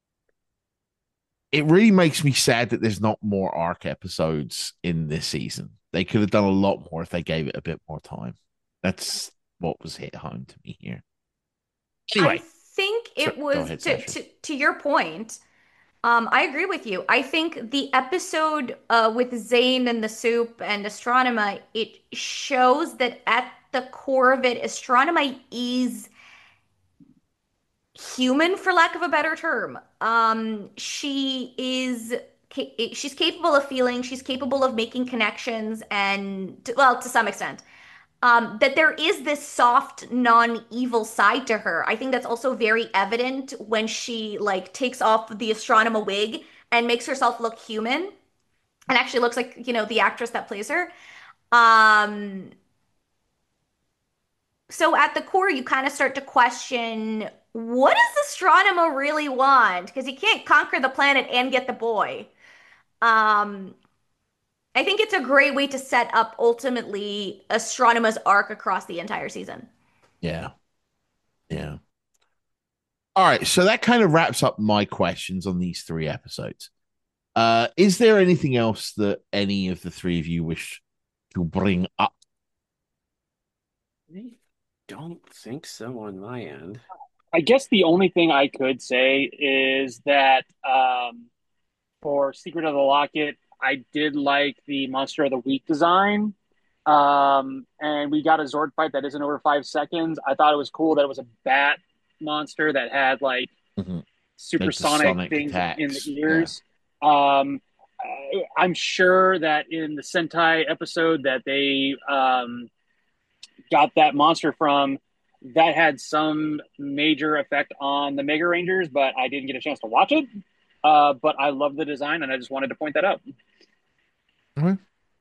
it really makes me sad that there's not more arc episodes in this season. They could have done a lot more if they gave it a bit more time. That's what was hit home to me here. I Anyway, think so, it go was ahead, to Sasha. to to your point. Um, I agree with you. I think the episode uh, with Zane and the soup and Astronema, it shows that at the core of it, Astronema is human, for lack of a better term. Um, she is ca- she's capable of feeling, she's capable of making connections, and well, to some extent. Um, that there is this soft, non-evil side to her. I think that's also very evident when she like takes off the Astronema wig and makes herself look human and actually looks like, you know, the actress that plays her. Um, so at the core, you kind of start to question, what does Astronema really want? Because he can't conquer the planet and get the boy. Um, I think it's a great way to set up ultimately Astronema's arc across the entire season. Yeah, yeah. All right, so that kind of wraps up my questions on these three episodes. Uh, is there anything else that any of the three of you wish to bring up? I don't think so on my end. I guess the only thing I could say is that um, for Secret of the Locket, I did like the Monster of the Week design. Um, and we got a Zord fight that isn't over five seconds. I thought it was cool that it was a bat monster that had like Mhm. Like the supersonic Sonic things in the attacks. Yeah. ears. Um, I, I'm sure that in the Sentai episode that they um, got that monster from, that had some major effect on the Mega Rangers, but I didn't get a chance to watch it. Uh, but I love the design, and I just wanted to point that out. Okay.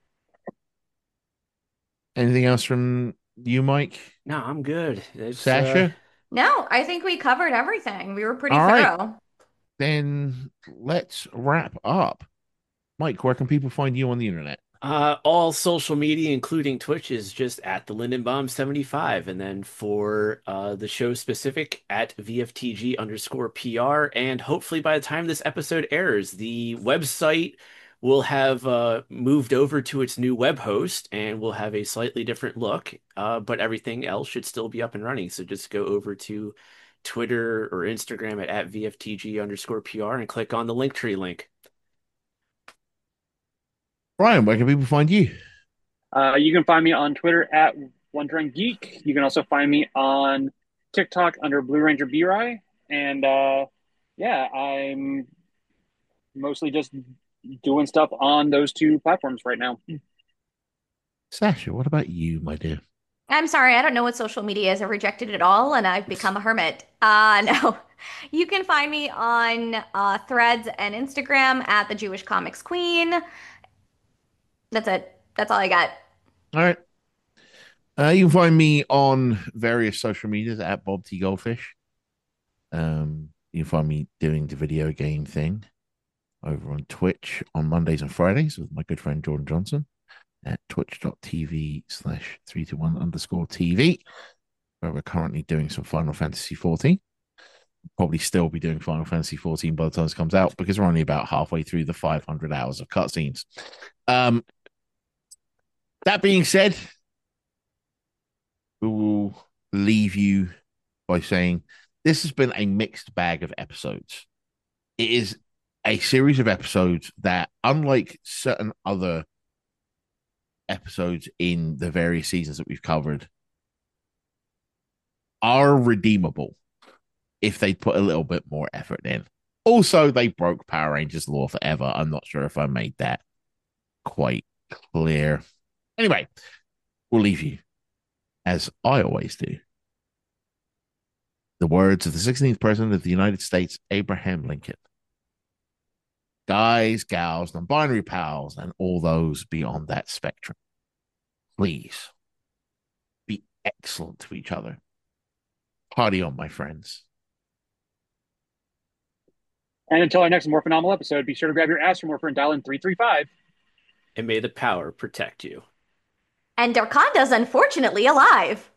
Anything else from you, Mike? No, I'm good. It's uh Sasha? No, I think we covered everything. We were pretty All right, thorough. then let's wrap up. Mike, where can people find you on the internet? Uh, all social media, including Twitch, is just at the Lindenbaum seventy-five. And then for uh, the show specific, at V F T G underscore P R. And hopefully by the time this episode airs, the website will have uh, moved over to its new web host and will have a slightly different look. Uh, but everything else should still be up and running. So just go over to Twitter or Instagram at, at V F T G underscore P R and click on the Linktree link. Brian, where can people find you? Uh, you can find me on Twitter at Wondering Geek. You can also find me on TikTok under Blue Ranger B-Rai. And uh, yeah, I'm mostly just doing stuff on those two platforms right now. Sasha, what about you, my dear? I'm sorry, I don't know what social media is. I've rejected it all and I've become a hermit. Uh, no. You can find me on uh, Threads and Instagram at the Jewish Comics Queen. That's it. That's all I got. All right. Uh, you can find me on various social medias at Bob T Goldfish. Um, you can find me doing the video game thing over on Twitch on Mondays and Fridays with my good friend Jordan Johnson at twitch.tv slash three two one underscore TV, where we're currently doing some Final Fantasy fourteen. Probably still be doing Final Fantasy fourteen by the time this comes out because we're only about halfway through the five hundred hours of cutscenes. Um, that being said, we will leave you by saying this has been a mixed bag of episodes. It is a series of episodes that, unlike certain other episodes in the various seasons that we've covered, are redeemable if they put a little bit more effort in. Also, they broke Power Rangers lore forever. I'm not sure if I made that quite clear. Anyway, we'll leave you, as I always do, the words of the sixteenth President of the United States, Abraham Lincoln. Guys, gals, non binary pals, and all those beyond that spectrum, please be excellent to each other. Party on, my friends. And until our next more phenomenal episode, be sure to grab your ass from Morpher and dial in three three five. And may the power protect you. And Darkonda's unfortunately alive.